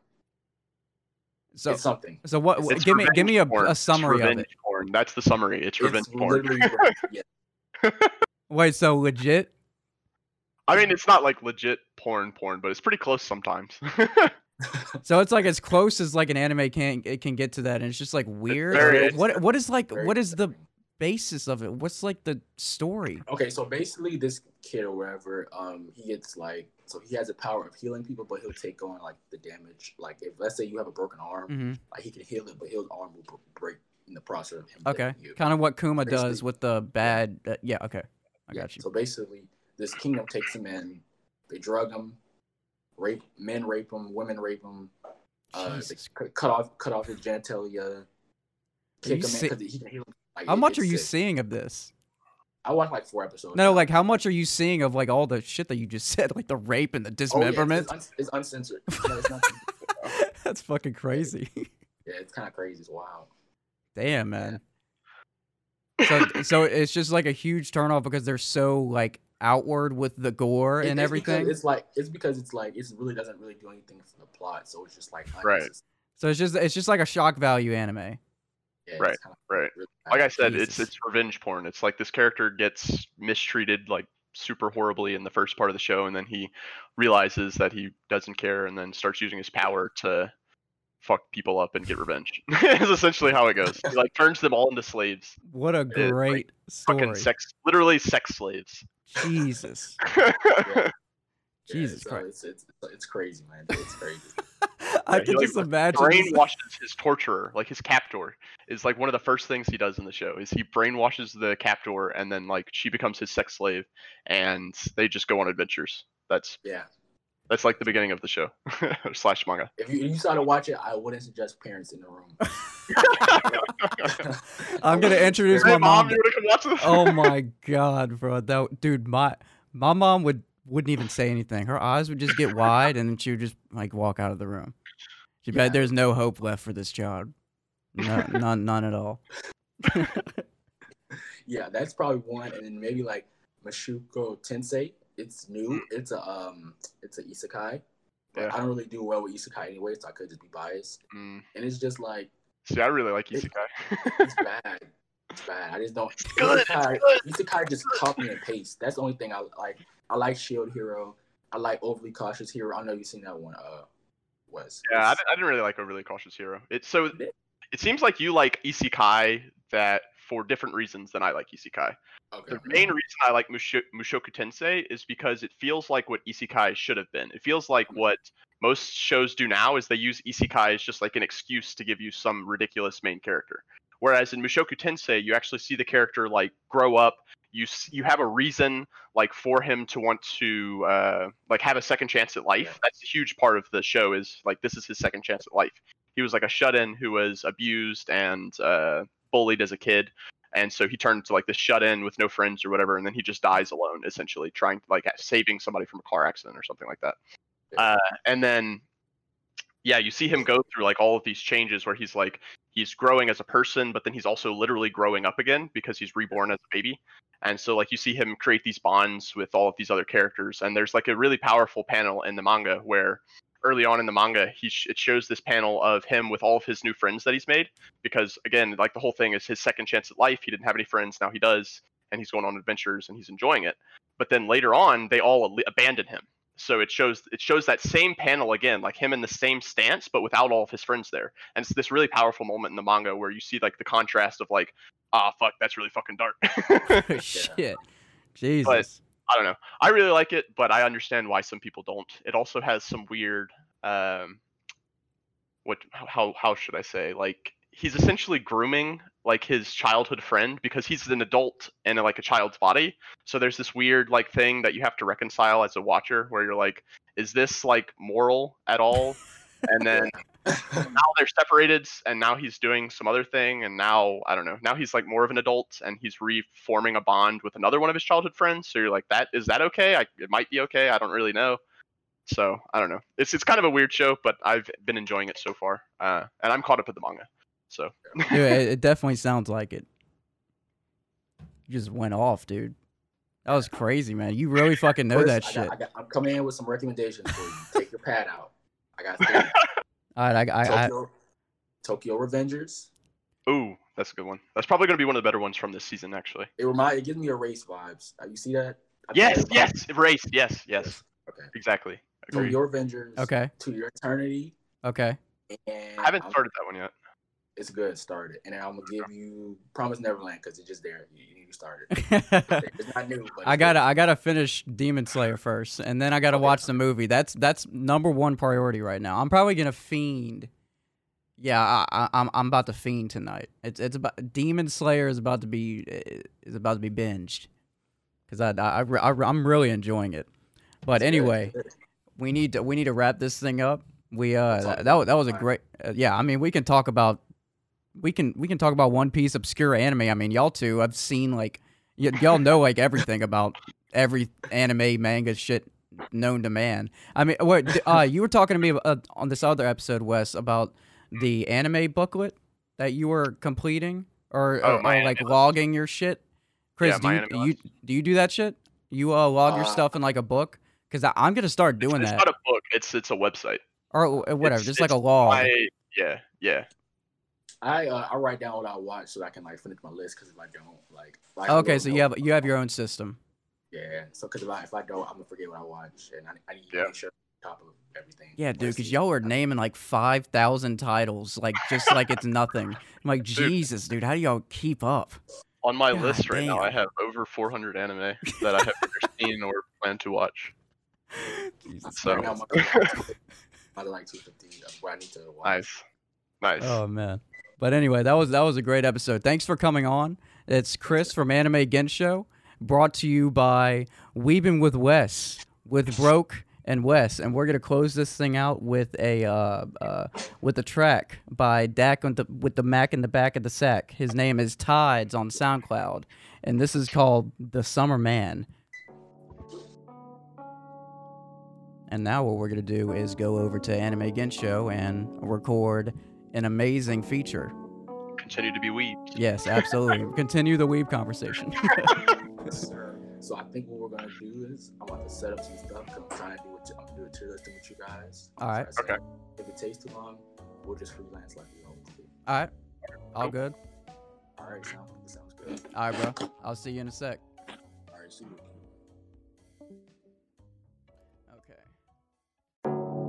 so, it's something. so what? It's give me, give me a, revenge porn. a summary it's of revenge it. porn. That's the summary. It's revenge It's porn. literally. yeah. Wait, so legit? I mean, it's not like legit porn porn, but it's pretty close sometimes. So it's like as close as like an anime can it can get to that, and it's just like weird. very- Or what? What is like? very What is the basis of it? What's like the story? Okay, so basically, this kid or whatever, um, he gets like, so he has the power of healing people, but he'll take on like the damage. Like, if let's say you have a broken arm, hmm like he can heal it, but his arm will b- break in the process of him. Okay, healing you. kind of what Kuma does Basically- with the bad. Uh, yeah. Okay, I Yeah, got you. So basically, this kingdom takes him in. They drug him, rape men, rape him, women rape him. Uh, they Jesus. cu- cut off, cut off his genitalia, kick you him see- in because he can heal. Like, How it- much it's are you sick. seeing of this? I watched like four episodes. No, like how much are you seeing of like all the shit that you just said, like the rape and the Oh, yeah, dismemberment? it's, it's, it's uncensored. It's not- it's not censored. That's fucking crazy. Yeah, it's kind of crazy. It's wild. Damn, man. So, so it's just like a huge turnoff because they're so like outward with the gore It- and it's because everything. It's like it's because it's like it really doesn't really do anything for the plot, so it's just like Right. unnecessary. So it's just it's just like a shock value anime. Yeah, it's Right, kinda right. really Like I bad. said, it's Jesus. it's revenge porn. It's like this character gets mistreated like super horribly in the first part of the show, and then he realizes that he doesn't care, and then starts using his power to fuck people up and get revenge. Is essentially how it goes. He like turns them all into slaves, What a like, great story. fucking sex, literally sex slaves. Jesus. Yeah, Jesus so Christ. It's, it's it's crazy, man. It's crazy. I Yeah, he, can like, just imagine. this- Brainwashes his torturer, like his captor, is like one of the first things he does in the show. Is he brainwashes the captor, and then like she becomes his sex slave, and they just go on adventures. That's Yeah. That's like the beginning of the show slash manga. If you, if you started to watch it, I wouldn't suggest parents in the room. I'm gonna introduce Hey my mom, mom. you wanna come watch this? Oh my god, bro! That dude, my my mom would wouldn't even say anything. Her eyes would just get wide, and then she would just like walk out of the room. She'd be Yeah. like, "There's no hope left for this child. No, none, none at all." Yeah, that's probably one, and then maybe like Mashuko Tensei. It's new. It's a um, it's a isekai. But Yeah. I don't really do well with isekai anyway, so I could just be biased. Mm. And it's just like See, I really like It- Isekai. it's bad. It's bad. I just don't. good, it's Isekai, good. Isekai just copy and paste. That's the only thing I like. I like Shield Hero. I like Overly Cautious Hero. I know you've seen that one. Uh, Wes. Yeah, I, It's- didn't- I didn't really like Overly Cautious Hero. It so Yeah. it seems like you like Isekai that for different reasons than I like Isekai. okay. The main reason I like Musho- Mushoku Tensei is because it feels like what Isekai should have been. It feels like what most shows do now is they use Isekai as just like an excuse to give you some ridiculous main character. Whereas in Mushoku Tensei, you actually see the character like grow up. You s- you have a reason like for him to want to uh, like have a second chance at life. Yeah. That's a huge part of the show. Is like this is his second chance at life. He was like a shut-in who was abused and uh, bullied as a kid. And so he turned to like this shut-in with no friends or whatever, and then he just dies alone, essentially trying to like saving somebody from a car accident or something like that. Uh, and then, yeah, you see him go through like all of these changes where he's like he's growing as a person, but then he's also literally growing up again because he's reborn as a baby. And so like you see him create these bonds with all of these other characters, and there's like a really powerful panel in the manga where early on in the manga, he sh- it shows this panel of him with all of his new friends that he's made. Because again, like the whole thing is his second chance at life. He didn't have any friends, now he does, and he's going on adventures and he's enjoying it. But then later on, they all al- abandon him. So it shows it shows that same panel again, like him in the same stance, but without all of his friends there. And it's this really powerful moment in the manga where you see like the contrast of like, ah, fuck, that's really fucking dark. Shit, Jesus. I don't know. I really like it, but I understand why some people don't. It also has some weird, um, what? How how should I say? Like he's essentially grooming like his childhood friend because he's an adult in like a child's body. So there's this weird like thing that you have to reconcile as a watcher, where you're like, is this like moral at all? And then now they're separated, and now he's doing some other thing, and now I don't know. Now he's like more of an adult, and he's reforming a bond with another one of his childhood friends. So you're like, that is that okay? I, it might be okay. I don't really know. So I don't know. It's it's kind of a weird show, but I've been enjoying it so far, uh, and I'm caught up with the manga. So Dude, it, it definitely sounds like it. You just went off, dude. That was crazy, man. You really fucking know Chris, that I shit. got, I got, I'm coming in with some recommendations for you. Take your pad out. I got three. All right, I, I, I, Tokyo, Tokyo Revengers. ooh, that's a good one. That's probably gonna be one of the better ones from this season, actually. It remind it gives me Erase vibes. Uh, you see that? I think Yes, everybody- yes, erased. Yes, yes, Okay. exactly. Agreed. Tokyo Revengers. okay, To Your Eternity. okay. And I haven't I'm- started that one yet. It's good. Start it, and then I'm gonna give you Promise Neverland because it's just there. You, you need to start it. It's not new. But I it's gotta, good. I gotta finish Demon Slayer first, and then I gotta Okay. watch the movie. That's that's number one priority right now. I'm probably gonna fiend. Yeah, I, I, I'm I'm about to fiend tonight. It's it's about Demon Slayer is about to be is about to be binged, because I, I, I, I I'm really enjoying it. But It's good. anyway, It's good. we need to we need to wrap this thing up. We uh Let's talk that that, wa- that was a about it. great uh, yeah. I mean we can talk about we can we can talk about One Piece obscure anime. I mean y'all two I've seen like y- y'all know like everything about every anime manga shit known to man. I mean what d- uh you were talking to me uh, on this other episode, Wes, about the anime booklet that you were completing or, Oh, or, my or like anime logging your shit. Chris, Yeah, do my you, anime you list. do you do that shit? You uh log your Uh, stuff in like a book? Because I'm gonna start doing it's that. not a book. It's it's a website. Or uh, whatever, It's- just like a it's log. my- yeah, yeah. I uh, I write down what I watch so that I can like finish my list because if I don't like. like Okay, I so will you know- have you have your own system. Yeah, so because if I if I don't, I'm gonna forget what I watch, and I, I need to Yeah. make sure I'm on top of everything. Yeah, dude, Last because season. y'all are naming like five thousand titles, like just like it's nothing. I'm like, Dude. Jesus, dude, how do y'all keep up? On my God list right now, I damn. have over four hundred anime that I have either seen or plan to watch. Jesus So- Right now, Christ. I'm at like two fifty. That's where I need to watch. Nice, nice. Oh man. But anyway, that was that was a great episode. Thanks for coming on. It's Chris from Anime Gensho, brought to you by Weebin with Wes, with Broke and Wes, and we're gonna close this thing out with a uh, uh, with a track by Dak with the, with the Mac in the back of the sack. His name is Tides on SoundCloud, and this is called "The Summer Man." And now what we're gonna do is go over to Anime Gensho and record an amazing feature. Continue to be weebs. Yes, absolutely. Continue the weeb conversation. Yes, sir. So I think what we're gonna do is I'm about to set up some stuff. Cause I'm trying to do a t- I'm gonna do a tier listing with you guys. All right. So I said, Okay. If it takes too long, we'll just freelance like we always do. All right. All Cool. good. All right, sounds sounds good. All right, bro. I'll see you in a sec. All right, see you. Okay.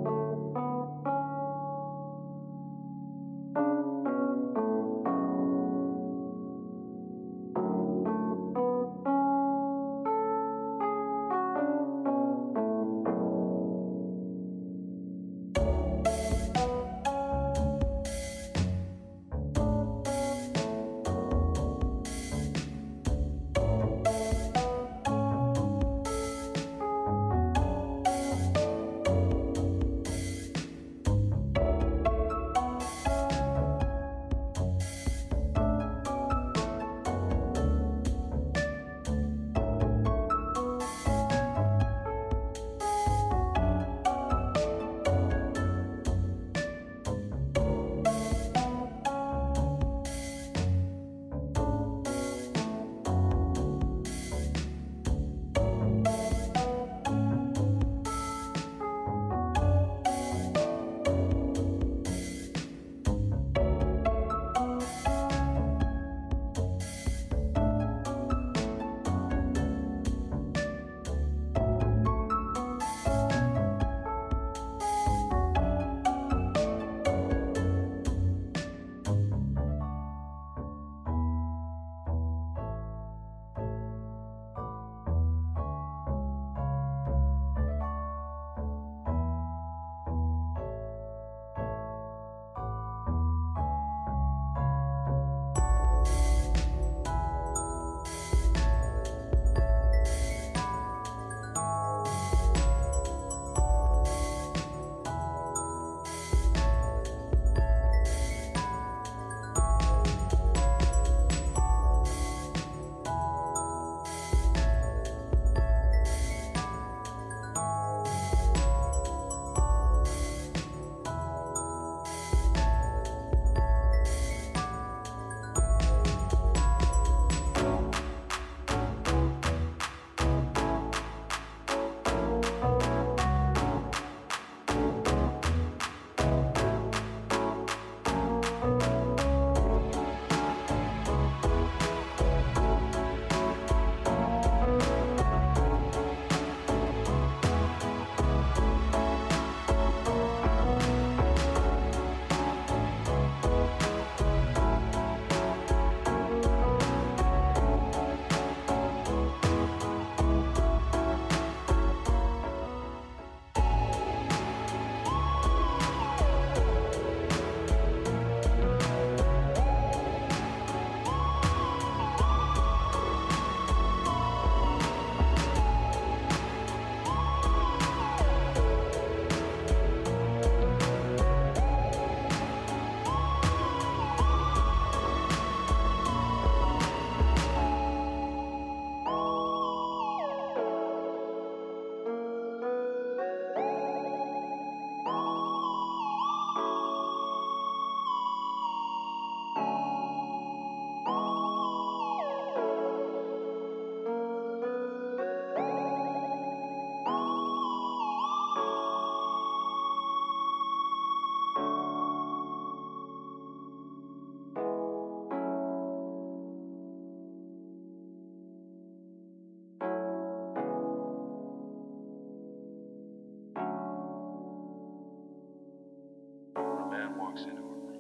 walks into a room,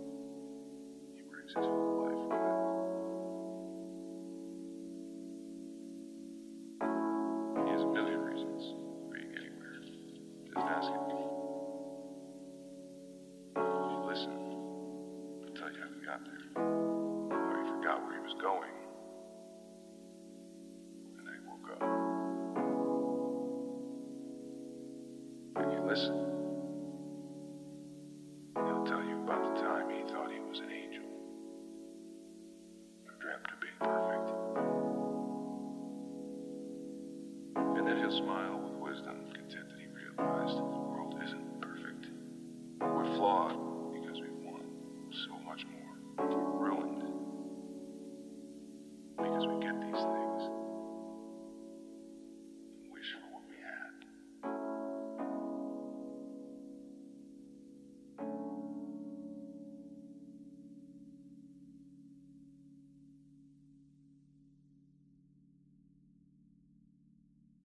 he brings his whole life with him. He has a million reasons for being anywhere. Just ask him. If you listen, he'll tell you how he got there. Or he forgot where he was going. And then he woke up. listen. He'll tell you about the time he thought he was an angel. And dreamt of being perfect. And then he'll smile with wisdom, content that he realized the world isn't perfect. We're flawed.